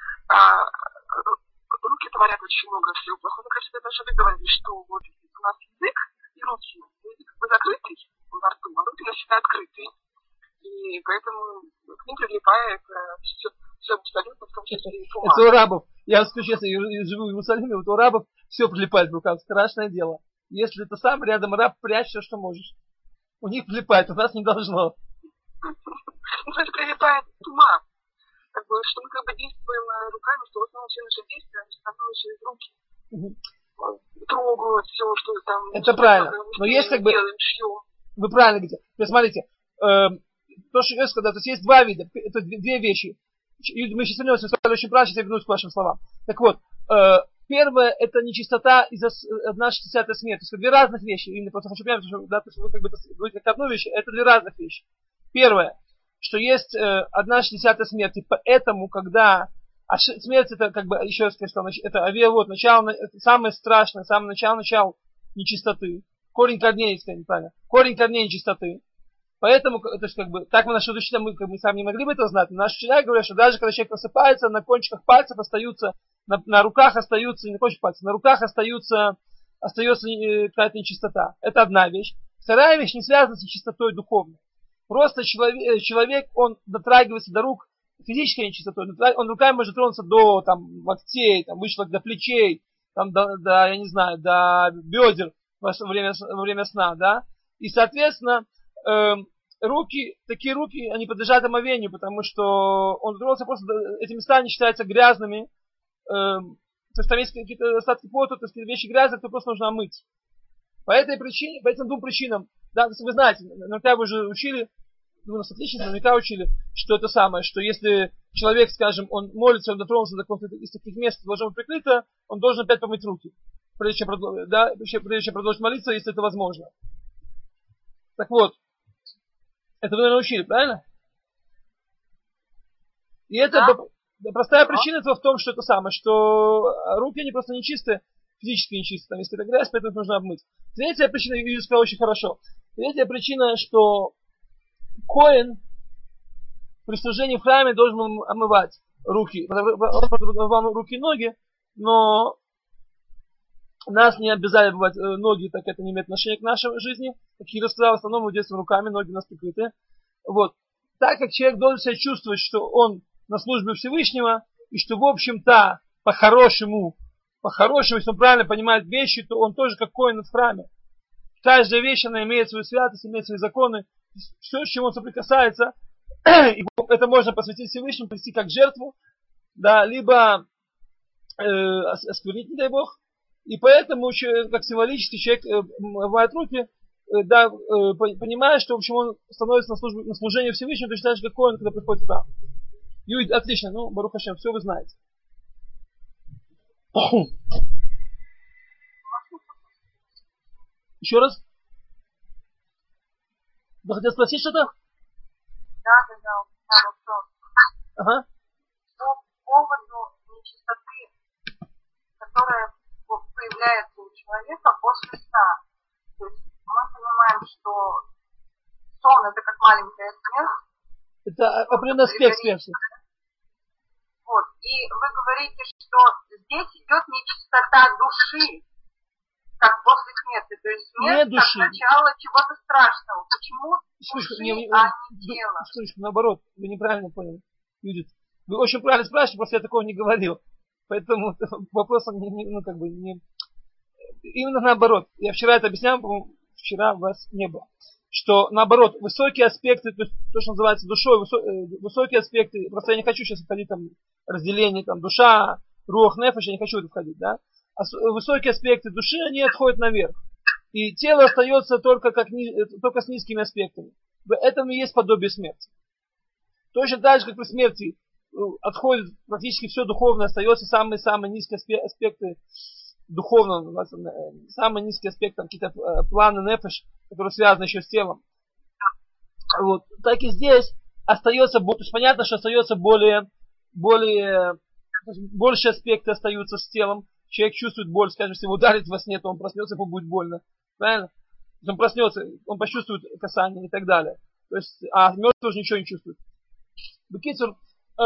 руки творят очень много всего плохого. Мне кажется, даже вы говорили, что вот у нас язык и руки. Язык как бы закрытый во рту, а руки навсегда открыты. И поэтому к ним прилипает все абсолютно, в том числе и ума. Это у арабов. Я вам скажу честно, я живу в Иерусалиме, вот у арабов все прилипает в руках. Страшное дело. Если ты сам рядом араб, прячь все, что можешь. У них прилипает, у нас не должно. Ну, то есть прилипает от ума. Как бы, что мы как бы действуем руками, что в основном все наши действия, они становятся через руки. Трогают все, что там... Это правильно. Но есть как бы... Вы правильно говорите. Смотрите, то, что я сказал, то есть есть 2 вида, это 2 вещи. И мы сейчас вернемся, очень правильно, сейчас я вернусь к вашим словам. Так вот, первое, это нечистота из-за нашей 10-й смерти. То есть 2 разных вещи. Именно просто хочу понять, что, да, вы как бы говорите как одну вещь, это 2 разных вещи. Первое, что есть 1/10 смерти, поэтому, когда смерть, это как бы, еще раз скажу, это авиавод, начало, это самое страшное, самое начало нечистоты. Корень корней, если правильно. Корень корней нечистоты. Поэтому, то есть, как бы, так мы наши учителя, мы как бы сами не могли бы это знать, но наши учителя говорят, что даже когда человек просыпается, на кончиках пальцев остаются, на руках остаются, не на кончиках пальцев, на руках остается какая-то нечистота. Это одна вещь. Вторая вещь не связана с нечистотой духовной. Просто человек, он дотрагивается до рук физической нечистотой, он руками может тронуться до там, локтей, там, вышло до плечей, там, до, я не знаю, до бедер во время сна, да, и, соответственно, такие руки, они подлежат омовению, потому что он тронулся просто, эти места не считаются грязными, то есть там есть какие-то остатки пота, то есть вещи грязные, то просто нужно омыть. По этой причине, по этим 2 причинам, да, вы знаете, наверняка вы уже учили, вы нас отлично наверняка учили, что это самое, что если человек, скажем, он молится, он дотронулся до какого-то из таких мест, должно быть прикрыто, он должен опять помыть руки, прежде чем продолжить молиться, если это возможно. Так вот, это вы, наверное, учили, правильно? И это простая причина этого в том, что это самое, что руки, они просто нечистые, физически нечистые, там, если это грязь, поэтому их нужно обмыть. 3-я причина, я сказал очень хорошо, 3-я причина, что коэн при служении в храме должен омывать руки, руки и ноги, но нас не обязали омывать ноги, так это не имеет отношения к нашей жизни. Как я рассказал, в основном мы действуем руками, ноги у нас прикрыты. Вот. Так как человек должен себя чувствовать, что он на службе Всевышнего, и что, в общем-то, по-хорошему, если он правильно понимает вещи, то он тоже как коэн в храме. Каждая вещь, она имеет свою святость, имеет свои законы. Все, с чем он соприкасается, это можно посвятить Всевышнему, привести как жертву, да, либо осквернить, не дай Бог. И поэтому, как символически, человек омывает руки, понимая, что, в общем, он становится на служение Всевышнему, точно так же, как Коэн, когда приходит в храм. Юд, отлично, ну, Барух Хашем, все вы знаете. Еще раз? Вы хотели спросить что-то? Да, вопрос. Ага. По поводу нечистоты, которая появляется у человека после сна. То есть мы понимаем, что сон это как маленькая смерть. Это определенный аспект смерти. Вот. И вы говорите, что здесь идет нечистота души, как после смерти. То есть смерть как начало чего-то страшного. Почему души, а не тело? Наоборот, вы неправильно поняли, Юдит. Вы очень правильно спрашиваете, просто я такого не говорил. Поэтому вопрос не... Именно наоборот. Я вчера это объяснял, по-моему, вчера вас не было. Что наоборот, высокие аспекты, то есть то, что называется душой, высокие аспекты, просто я не хочу сейчас входить там разделение, там душа, руах, нефеш, я не хочу в это входить, да. А высокие аспекты души, они отходят наверх. И тело остается только с низкими аспектами. В этом и есть подобие смерти. Точно так же, как при смерти отходит практически все духовное, остается самые низкие аспекты духовного, самый низкий аспект, там какие-то планы нефеш, которые связаны еще с телом. Вот. Так и здесь остается, то есть понятно, что остается больше аспекты остаются с телом. Человек чувствует боль, скажем, если его ударить во сне, то он проснется, ему будет больно. Правильно? Он проснется, он почувствует касание и так далее. То есть, а мертвый тоже ничего не чувствует. Бекицур,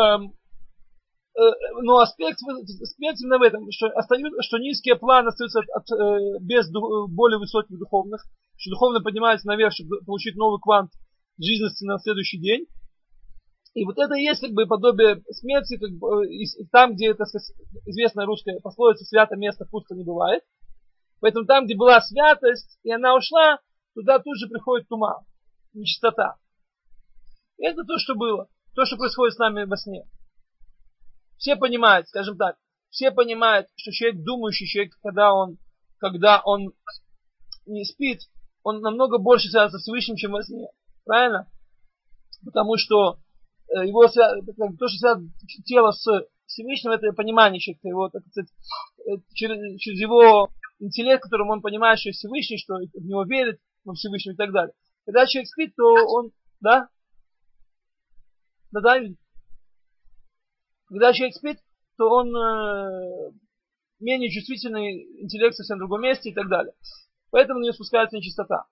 но аспект именно в этом, что низкие планы остаются без более высоких духовных, что духовно поднимается наверх, чтобы получить новый квант жизненности на следующий день. И вот это и есть как бы подобие смерти, как бы, там, где это известная русская пословица «свято место пусто не бывает». Поэтому там, где была святость, и она ушла, туда тут же приходит тума, нечистота. И это то, что было, то, что происходит с нами во сне. Все понимают, скажем так, все понимают, что человек, думающий человек, когда он не спит, он намного больше связан со Всевышним, чем во сне. Правильно? Потому что то, что связано тело с Всевышним, это понимание человека, его, так сказать, через его интеллект, которым он понимает, что есть Всевышний, что в него верит, во Всевышнем и так далее. Когда человек спит, то он, да? Да, когда человек спит, то он менее чувствительный, интеллект совсем в другом месте и так далее. Поэтому на него спускается нечистота.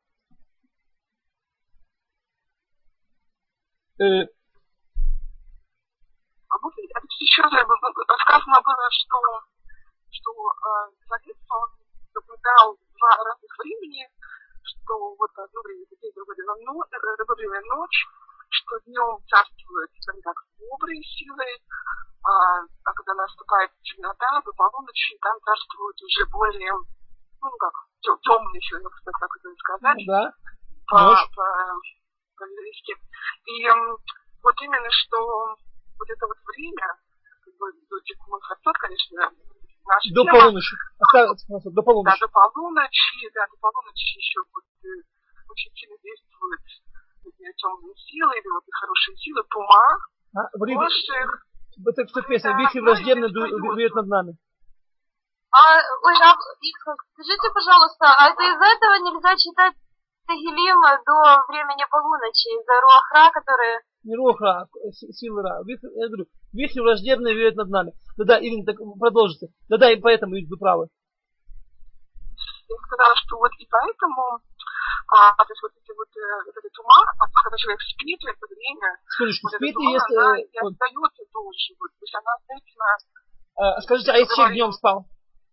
Еще сказано было, что Завет, он наблюдал два разных времени, что вот одно время день, другое время ночь, что днем царствуют как добрые силы, а когда наступает темнота, до полуночи, там царствуют уже более, темные силы, так это сказать, да. по-еврейски. И вот именно, что вот это вот время, как бы до Тикун Хацот, конечно, наша до тема, полуночи. До полуночи. Да, до полуночи еще вот очень сильно действуют темные силы, или вот хорошие силы, тума, это что песня? Вихри враждебные дуют над нами. Скажите, пожалуйста, а это из-за этого нельзя читать Тегилим до времени полуночи, из-за Руахра, которые... Не Руахра, силы Ра. Я говорю, вихри враждебные веют над нами. Да, Ирина, так продолжите. Да, и поэтому вы правы. Я сказала, что вот и поэтому, то есть вот эти вот эта тума, когда человек спит, в это время, Секундочку, вот спит, тума, если... она и остается дольше, то есть она обязательно... Скажите, а если человек днем спал?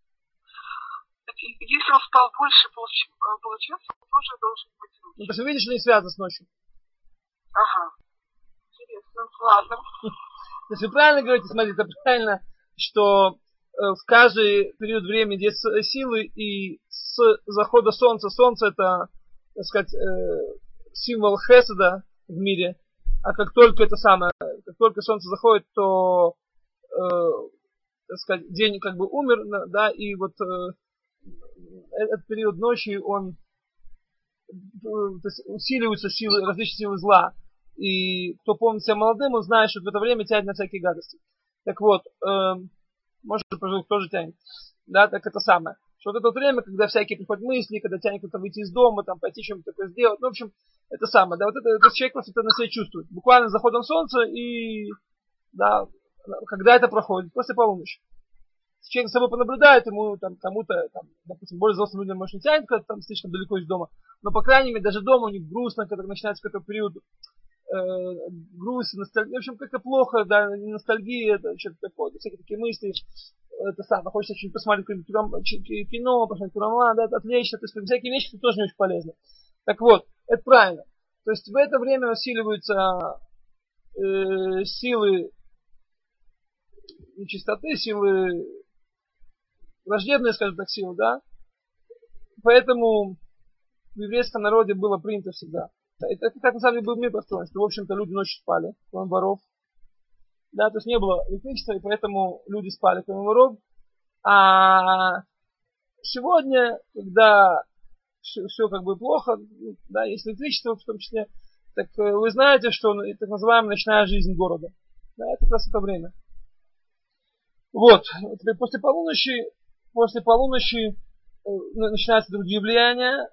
Если он спал больше получаса, он тоже должен быть дольше. Ну, то есть вы видите, что не связано с ночью? Ага. Интересно, ладно. То есть вы правильно говорите, смотрите, это правильно, что в каждый период времени есть силы, и с захода солнца, солнце это, так сказать, символ хеседа в мире, а как только солнце заходит, то так сказать, день как бы умер, да, и вот этот период ночи, он, то есть усиливаются силы, различные силы зла. И кто помнит себя молодым, он знает, что в это время тянет на всякие гадости. Так вот, может, тоже тянет. Да, так это самое. Что вот это вот время, когда всякие приходят мысли, когда тянет кто-то выйти из дома, там, пойти что-нибудь такое сделать. Ну, в общем, это самое. Да, вот это, этот человек просто это на себя чувствует. Буквально с заходом солнца и, да, когда это проходит, после полуночи. Человек за собой понаблюдает, ему там кому-то, там, допустим, более взрослым людям, может, не тянет, когда там слишком далеко из дома. Но, по крайней мере, даже дома у них грустно, когда начинается какой-то период грусть, ностальгия. В общем, как-то плохо, да, ностальгия, это что-то такое, всякие такие мысли. Это самое, хочется что-нибудь посмотреть, какое-нибудь кино, посмотреть роман, да, отвлечься, то есть всякие вещи, которые тоже не очень полезны. Так вот, это правильно. То есть в это время усиливаются силы нечистоты, силы враждебные, скажем так, силы, да. Поэтому в еврейском народе было принято всегда. Это как на самом деле был мир построен, что, в общем-то, люди ночью спали, кроме воров. Да, то есть не было электричества, и поэтому люди спали, кроме воров. А сегодня, когда все как бы плохо, да, есть электричество в том числе, так вы знаете, что так называемая ночная жизнь города. Да, это как раз это время. Вот, теперь после полуночи начинаются другие влияния.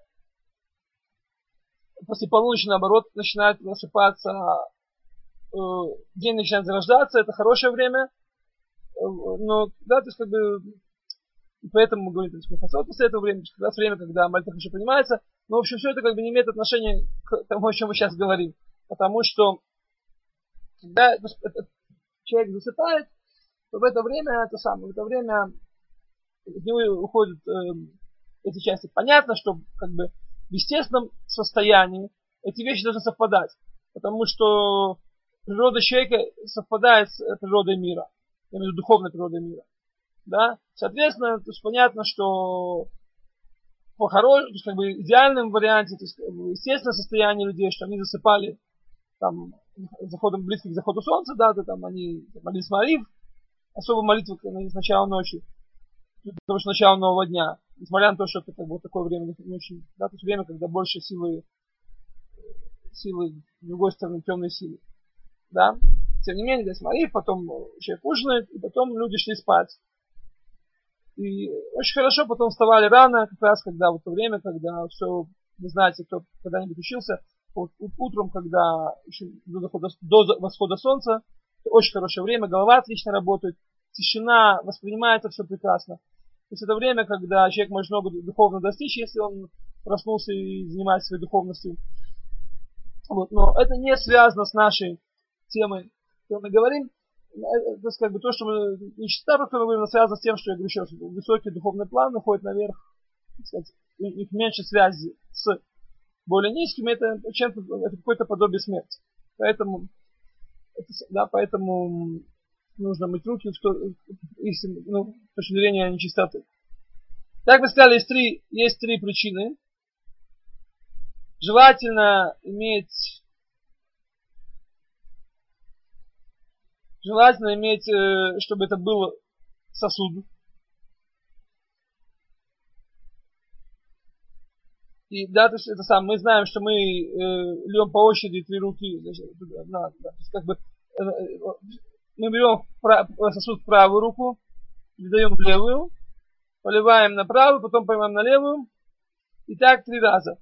После полуночи, наоборот, начинает насыпаться, день начинает зарождаться, это хорошее время. Но, да, то есть, как бы, и поэтому мы говорим, что после этого времени, как раз время, когда молитва хорошо понимается. Но, в общем, все это как бы не имеет отношения к тому, о чем мы сейчас говорим. Потому что, когда человек засыпает, то в это время, в это время от него уходят эти части. Понятно, что как бы в естественном состоянии эти вещи должны совпадать. Потому что природа человека совпадает с природой мира. Я имею в виду духовной природой мира. Да? Соответственно, то есть понятно, что по хорошему, то есть как бы идеальном варианте, то есть естественное состояние людей, что они засыпали там близко к заходу солнца, да, то там они молились молитв, особо молитвы с начала ночи, потому что начало нового дня, несмотря на то, что это как бы такое время не очень, да, то есть время, когда больше силы с другой стороны темной силы, да. Тем не менее, здесь молитв, потом человек ужинает, и потом люди шли спать. И очень хорошо потом вставали рано, как раз когда вот то время, когда все, вы знаете, кто когда-нибудь учился, вот утром, когда еще до восхода солнца, это очень хорошее время, голова отлично работает, тишина, воспринимается все прекрасно. То есть это время, когда человек может много духовно достичь, если он проснулся и занимается своей духовностью. Вот. Но это не связано с нашей темой, о которой мы говорим. Это как бы то, что мы нечистота, про которую мы говорим, связано с тем, что я говорю еще раз, высокий духовный план уходит наверх, так сказать, у них меньше связи с более низкими, это какое-то подобие смерти. Поэтому, поэтому нужно мыть руки, с точки зрения нечистоты. Так мы сказали, есть три причины. Желательно иметь, чтобы это был сосуд. И да, то есть это самое, мы знаем, что мы льем по очереди 3 руки, значит, то есть как бы мы берем сосуд в правую руку, передаем в левую, поливаем на правую, потом поливаем на левую, и так 3 раза.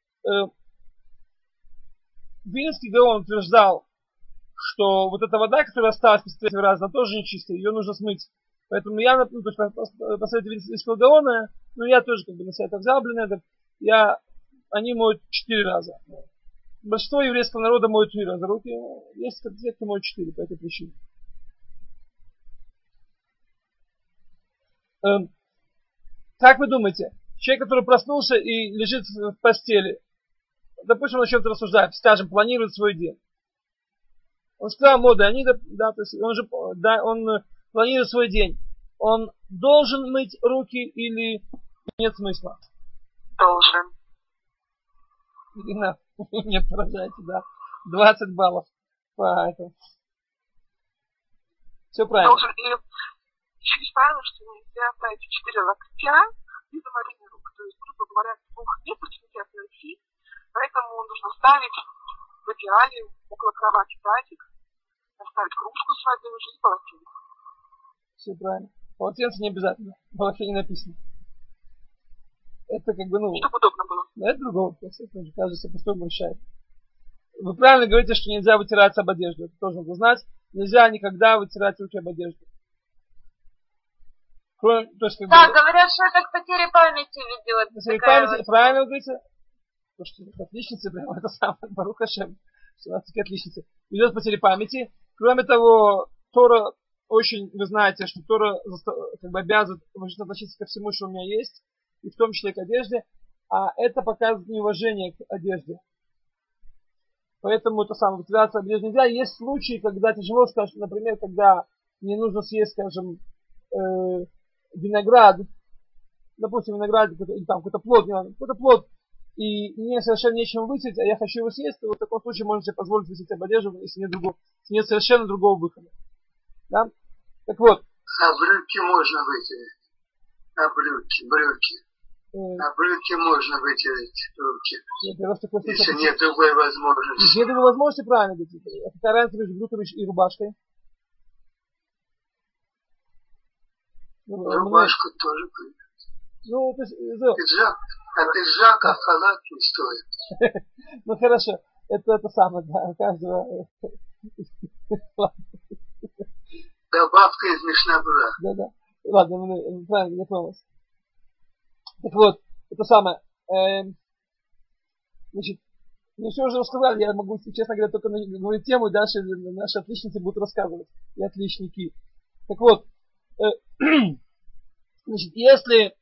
Вильнский Гаон утверждал, что вот эта вода, которая осталась после 3 раза, она тоже нечистая, ее нужно смыть. Поэтому я, то есть по совету Вильнского Гаона, я тоже как бы на себя это взял, они моют 4 раза. Большинство еврейского народа моют 3 раза руки, есть те, кто моют 4 по этой причине. Как вы думаете, человек, который проснулся и лежит в постели, допустим, он о чем-то рассуждает, скажем, планирует свой день. Он сказал, то есть он планирует свой день. Он должен мыть руки или нет смысла? Должен. Ирина, не поражайте, да. 20 баллов по этому. Все правильно. Должен. Еще есть правило, что нельзя ставить 4 локтя без омовения рук. То есть, грубо говоря, 2 метров нельзя пройти, поэтому нужно ставить в идеале около кровати тазик, оставить кружку с водой уже и полотенце. Все правильно. Полотенце не обязательно. В Галахе не написано. Это как бы, чтобы удобно было. Это другого вопроса. Каждый себе по-своему решает. Вы правильно говорите, что нельзя вытираться об одежду. Это тоже надо знать. Нельзя никогда вытирать руки об одежду. Кроме, то есть, да, говорят, что это к потере памяти ведет. Потере памяти, правильно вы говорите? Слушайте, отличница, прямо это самое, Барух Хашем, что у нас такие отличницы. Ведет к потере памяти. Кроме того, Тора очень, вы знаете, что Тора как бы обязывает относиться ко всему, что у меня есть, и в том числе к одежде, а это показывает неуважение к одежде. Поэтому это самое, вытираться об одежду нельзя. Есть случаи, когда тяжело, скажем, например, когда мне нужно съесть, скажем, виноград, допустим, виноград, или там какой-то плод, и мне совершенно нечем вытереть, а я хочу его съесть, то в таком случае можно себе позволить высить об одежду, если нет совершенно другого выхода. Да? Так вот. А брюки можно вытереть. Брюки. А брюки можно вытереть руки. Если нет другой возможности. Если нет другой возможности, правильно говорите. А какая разница между брюками и рубашкой? Рубашку тоже придется. То есть, пиджак. А пиджака халат не стоит. Ну хорошо. Это самое, да, у каждого. Добавка из Мишнабура. Да. Ладно, правильно, я понял вас. Так вот, это самое. Значит, мне все уже рассказали, я могу, честно говоря, только говорить тему, и дальше наши отличницы будут рассказывать. И отличники. Так вот, значит, если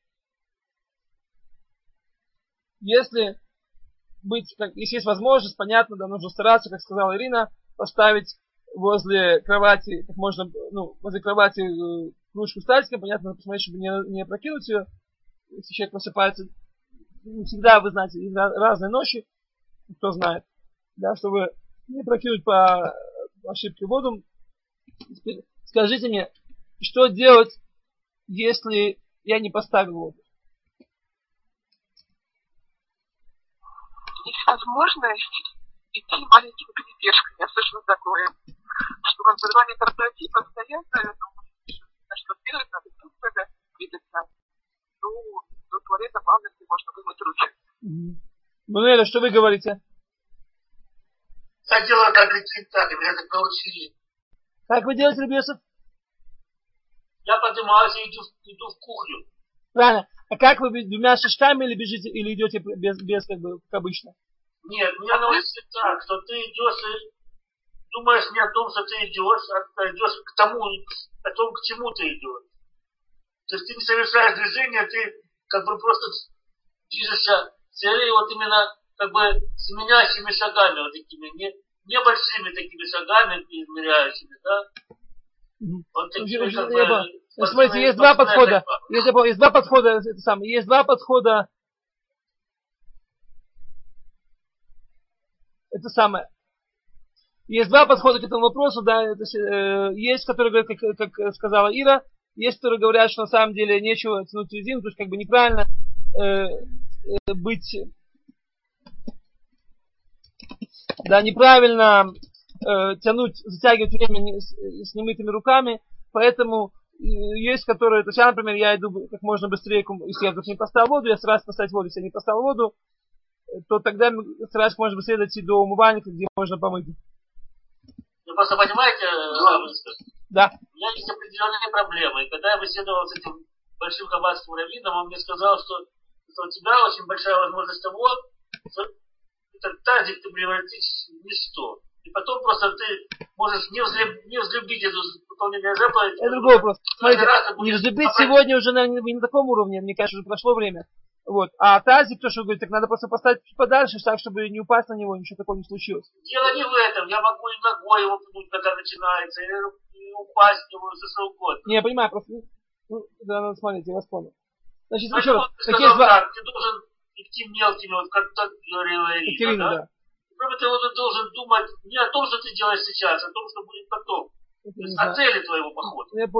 есть возможность, понятно, да, нужно стараться, как сказала Ирина, поставить возле кровати, как можно, возле кровати кружку с тазиком, понятно, надо посмотреть, чтобы не опрокинуть ее. Если человек просыпается, всегда, вы знаете, есть разные ночи, кто знает, да, чтобы не прокинуть по ошибке воду. Теперь скажите мне, что делать, если я не поставил воду? Есть возможность идти маленькими перебежками, особенно такое, что как бы 2 метра пройти постоянно, что сделать надо, надо двигаться. До туалета, ванной можно вымыть руки. Мануэля, что вы говорите? Я делаю как интеллектуально, меня так научили. Как вы делаете, Ребесов? Я поднимаюсь и иду в кухню. Правильно. А как вы 2 шажками или бежите, или идете без как бы, как обычно? Нет, меня научили так, что ты идешь и думаешь не о том, что ты идешь, а идешь к тому, о том, к чему ты идешь. То есть ты не совершаешь движение, ты как бы просто движешься цели вот именно как бы семенящими шагами, вот такими, небольшими такими шагами измеряющими, да? Вот такими как бы... Смотрите, есть 2 подхода. Есть 2 подхода, это самое. Есть 2 подхода. Это самое. Есть 2 подхода к этому вопросу, да. Есть, которые говорят, как сказала Ира. Есть, которые говорят, что на самом деле нечего тянуть резину, то есть как бы неправильно быть, да, неправильно тянуть, затягивать время с немытыми руками, поэтому есть, которые, то есть я, например, я иду как можно быстрее, если я вдруг не поставил воду, я стараюсь поставить воду, если я не поставил воду, то тогда стараюсь как можно быстрее дойти до умывальника, где можно помыть. Вы просто понимаете, да. У меня есть определенные проблемы. И когда я беседовал с этим большим хаббатским раввином, он мне сказал, что у тебя очень большая возможность того, что этот тазик ты превратишь в ничто. И потом просто ты можешь не взлюбить эту выполнение заповеди. Это другой вопрос. Смотрите, не взлюбить сегодня уже на таком уровне, мне кажется, уже прошло время. Вот. А тазик, то, что вы говорите, так надо просто поставить чуть подальше, так, чтобы не упасть на него, ничего такого не случилось. Дело не в этом. Я могу и ногой его пнуть, когда начинается, и упасть в него, все что угодно. Не, я понимаю, просто... да, надо смотреть, я вас понял. Значит, еще раз. Ты должен идти мелкими, вот как так говорила Ирина, да? Кроме того, ты должен думать не о том, что ты делаешь сейчас, а о том, что будет потом. То есть о цели твоего похода. Я понял.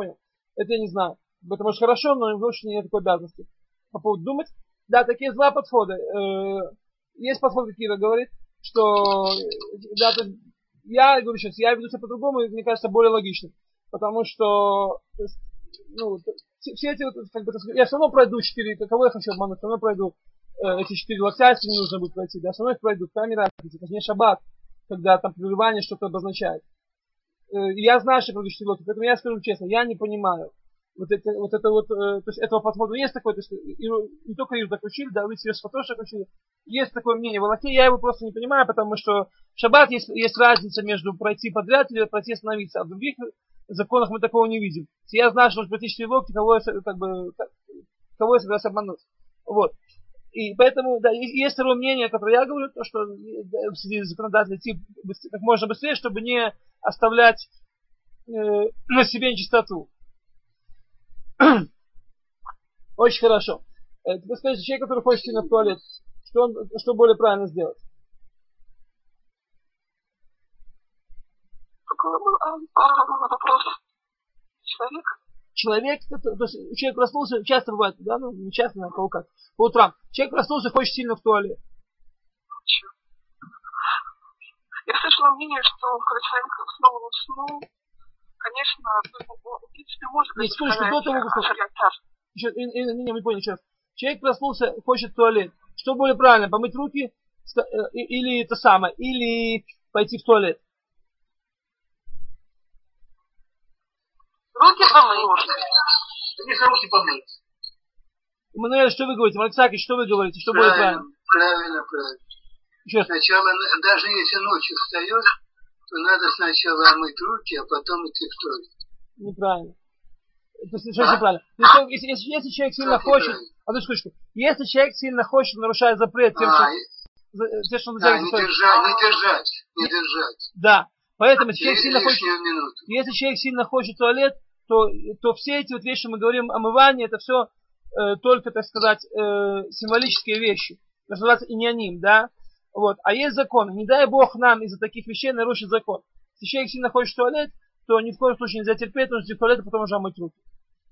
Это я не знаю. Это может хорошо, но лучше нет такой обязанности. По поводу думать. Да, такие два подхода. Есть подход, как Ира говорит, что да, я говорю сейчас, я веду себя по-другому, и мне кажется, более логичным. Потому что все эти, как бы, я все равно пройду 4, кого я хочу обмануть, все равно пройду эти 4 локтя, если мне нужно будет пройти, да, все равно их пройду, какая разница, это не шаббат, когда там прерывание что-то обозначает. Я знаю, что пройду 4 локтя, поэтому я скажу честно, я не понимаю то есть этого подхода есть такой, то есть не только Ир так учили, да, вы себе тоже так учили, есть такое мнение в Аллахе, я его просто не понимаю, потому что в шаббат есть разница между пройти подряд или пройти остановиться, а в других законах мы такого не видим. Если я знаю, что нужно пройти 4 локти, кого я собираюсь обмануть. Вот. И поэтому, да, есть второе мнение, которое я говорю, то, что среди законодателей идти как можно быстрее, чтобы не оставлять на себе нечистоту. Очень хорошо. Теперь скажите, человек, который хочет идти в туалет, что более правильно сделать? Вопрос. Человек, то есть человек проснулся, часто бывает, да, ну не часто, на кого как, по утрам. Человек проснулся, хочет сильно в туалет. Я слышала мнение, что когда человек снова уснул, конечно, в принципе, может быть, до того, как не понял сейчас. Человек проснулся, хочет в туалет. Что более правильно, помыть руки или это самое, или пойти в туалет? Руки помыть. Конечно, руки помыть. Мануэль, что вы говорите? Марцаки, что вы говорите? Что более правильно? Правильно. Еще. Сначала, даже если ночью встаешь, то надо сначала мыть руки, а потом идти в туалет. Неправильно. Это совершенно неправильно. Если человек сильно хочет, одну секундочку, если человек сильно хочет, нарушает запрет тем, что не держать. Да. Поэтому, если человек сильно хочет в туалет, то все эти вот вещи, мы говорим, омывание, это все только, так сказать, символические вещи. Это называется иньяним, да? Вот. А есть закон. Не дай Бог нам из-за таких вещей нарушить закон. Если человек сильно хочет в туалет, то ни в коем случае нельзя терпеть, нужно идти в туалет, а потом уже мыть руки.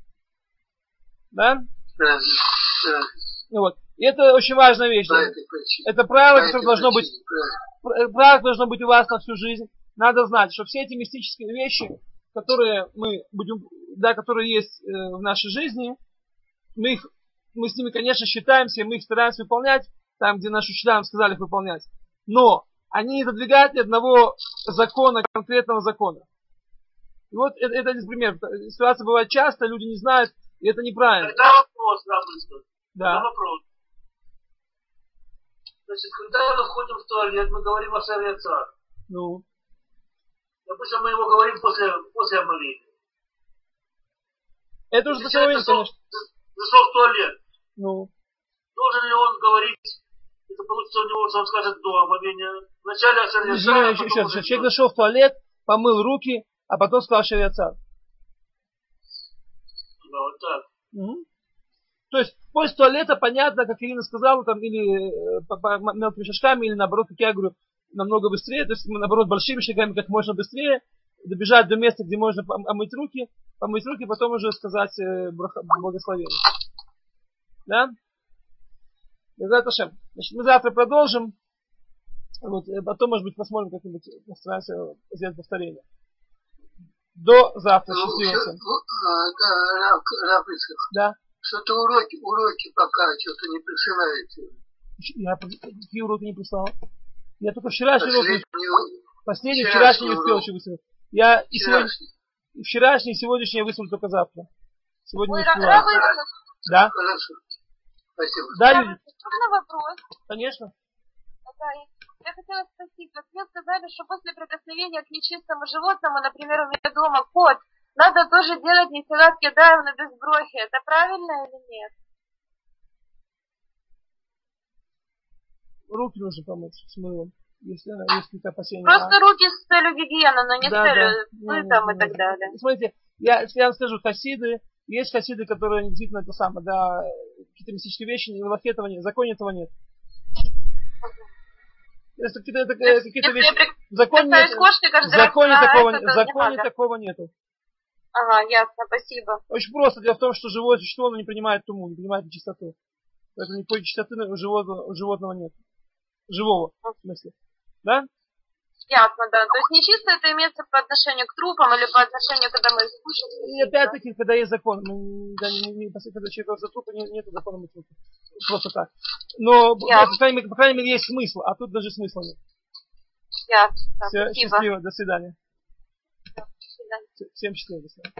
Да? Да. Вот. И это очень важная вещь. Это правило, которое должно быть, правило должно быть у вас на всю жизнь. Надо знать, что все эти мистические вещи, которые мы будем, да, которые есть в нашей жизни, мы с ними, конечно, считаемся, мы их стараемся выполнять, там, где наши учителя нам сказали их выполнять. Но они не задвигают ни одного закона, конкретного закона. И вот это один пример. Ситуация бывает часто, люди не знают, и это неправильно. Тогда вопрос, да. Вопрос. Значит, когда мы входим в туалет, мы говорим о Шаре Цар. Ну. Допустим, мы его говорим после омовения. Это уже такое, конечно. Зашел в туалет. Ну. Должен ли он говорить, это получится у него, что он скажет до омовения? Вначале о Шаре Цар. Еще человек зашел в туалет, помыл руки, а потом сказал Шаре Цар. Да, вот так. Угу. То есть после туалета понятно, как Ирина сказала, там, или по мелкими шажками, или наоборот, как я говорю, намного быстрее, то есть наоборот большими шагами как можно быстрее, добежать до места, где можно помыть руки, потом уже сказать благословение. Да? Значит, мы завтра продолжим. Вот, потом, может быть, посмотрим как-нибудь, постараемся сделать повторение. До завтра. Счастливо. Да. Что-то уроки пока что-то не присылаете. Я какие уроки не прислал? Я только вчерашний урок. Последний, вчерашний не успел еще выслать. Я и вчерашний, и сегодняшний я выслал только завтра. Сегодня не успел. Да? Хорошо. Спасибо. Да, Юрий? Можно вопрос? Конечно. Я хотела спросить, вот мне сказали, что после прикосновения к нечистому животному, например, у меня дома кот, надо тоже делать нефилат кедаев на безброхе. Это правильно или нет? Руки нужно помыть с мылом, если есть какие-то опасения. Просто руки с целью гигиены, но не с целью бытом и так далее. Смотрите, я вам скажу, хасиды, есть хасиды, которые действительно это самое, да, какие-то мистические вещи, в Аллахе этого нет, в законе этого нет. Если какие-то вещи, в законе такого нету. Ага, ясно, спасибо. Очень просто. Дело в том, что живое существо, оно не принимает туму, не принимает нечистоту. Поэтому никакой чистоты у животного нет. Живого, в смысле. Да? Ясно, да. То есть нечисто это имеется по отношению к трупам или по отношению, когда мы слушаем? И опять-таки, когда есть закон. Когда человек за трупа, нет закона на трупа. Просто так. Но, по крайней мере, есть смысл. А тут даже смысла нет. Ясно. Все, Спасибо. счастливо. До свидания. До свидания. Всем счастливо. До свидания.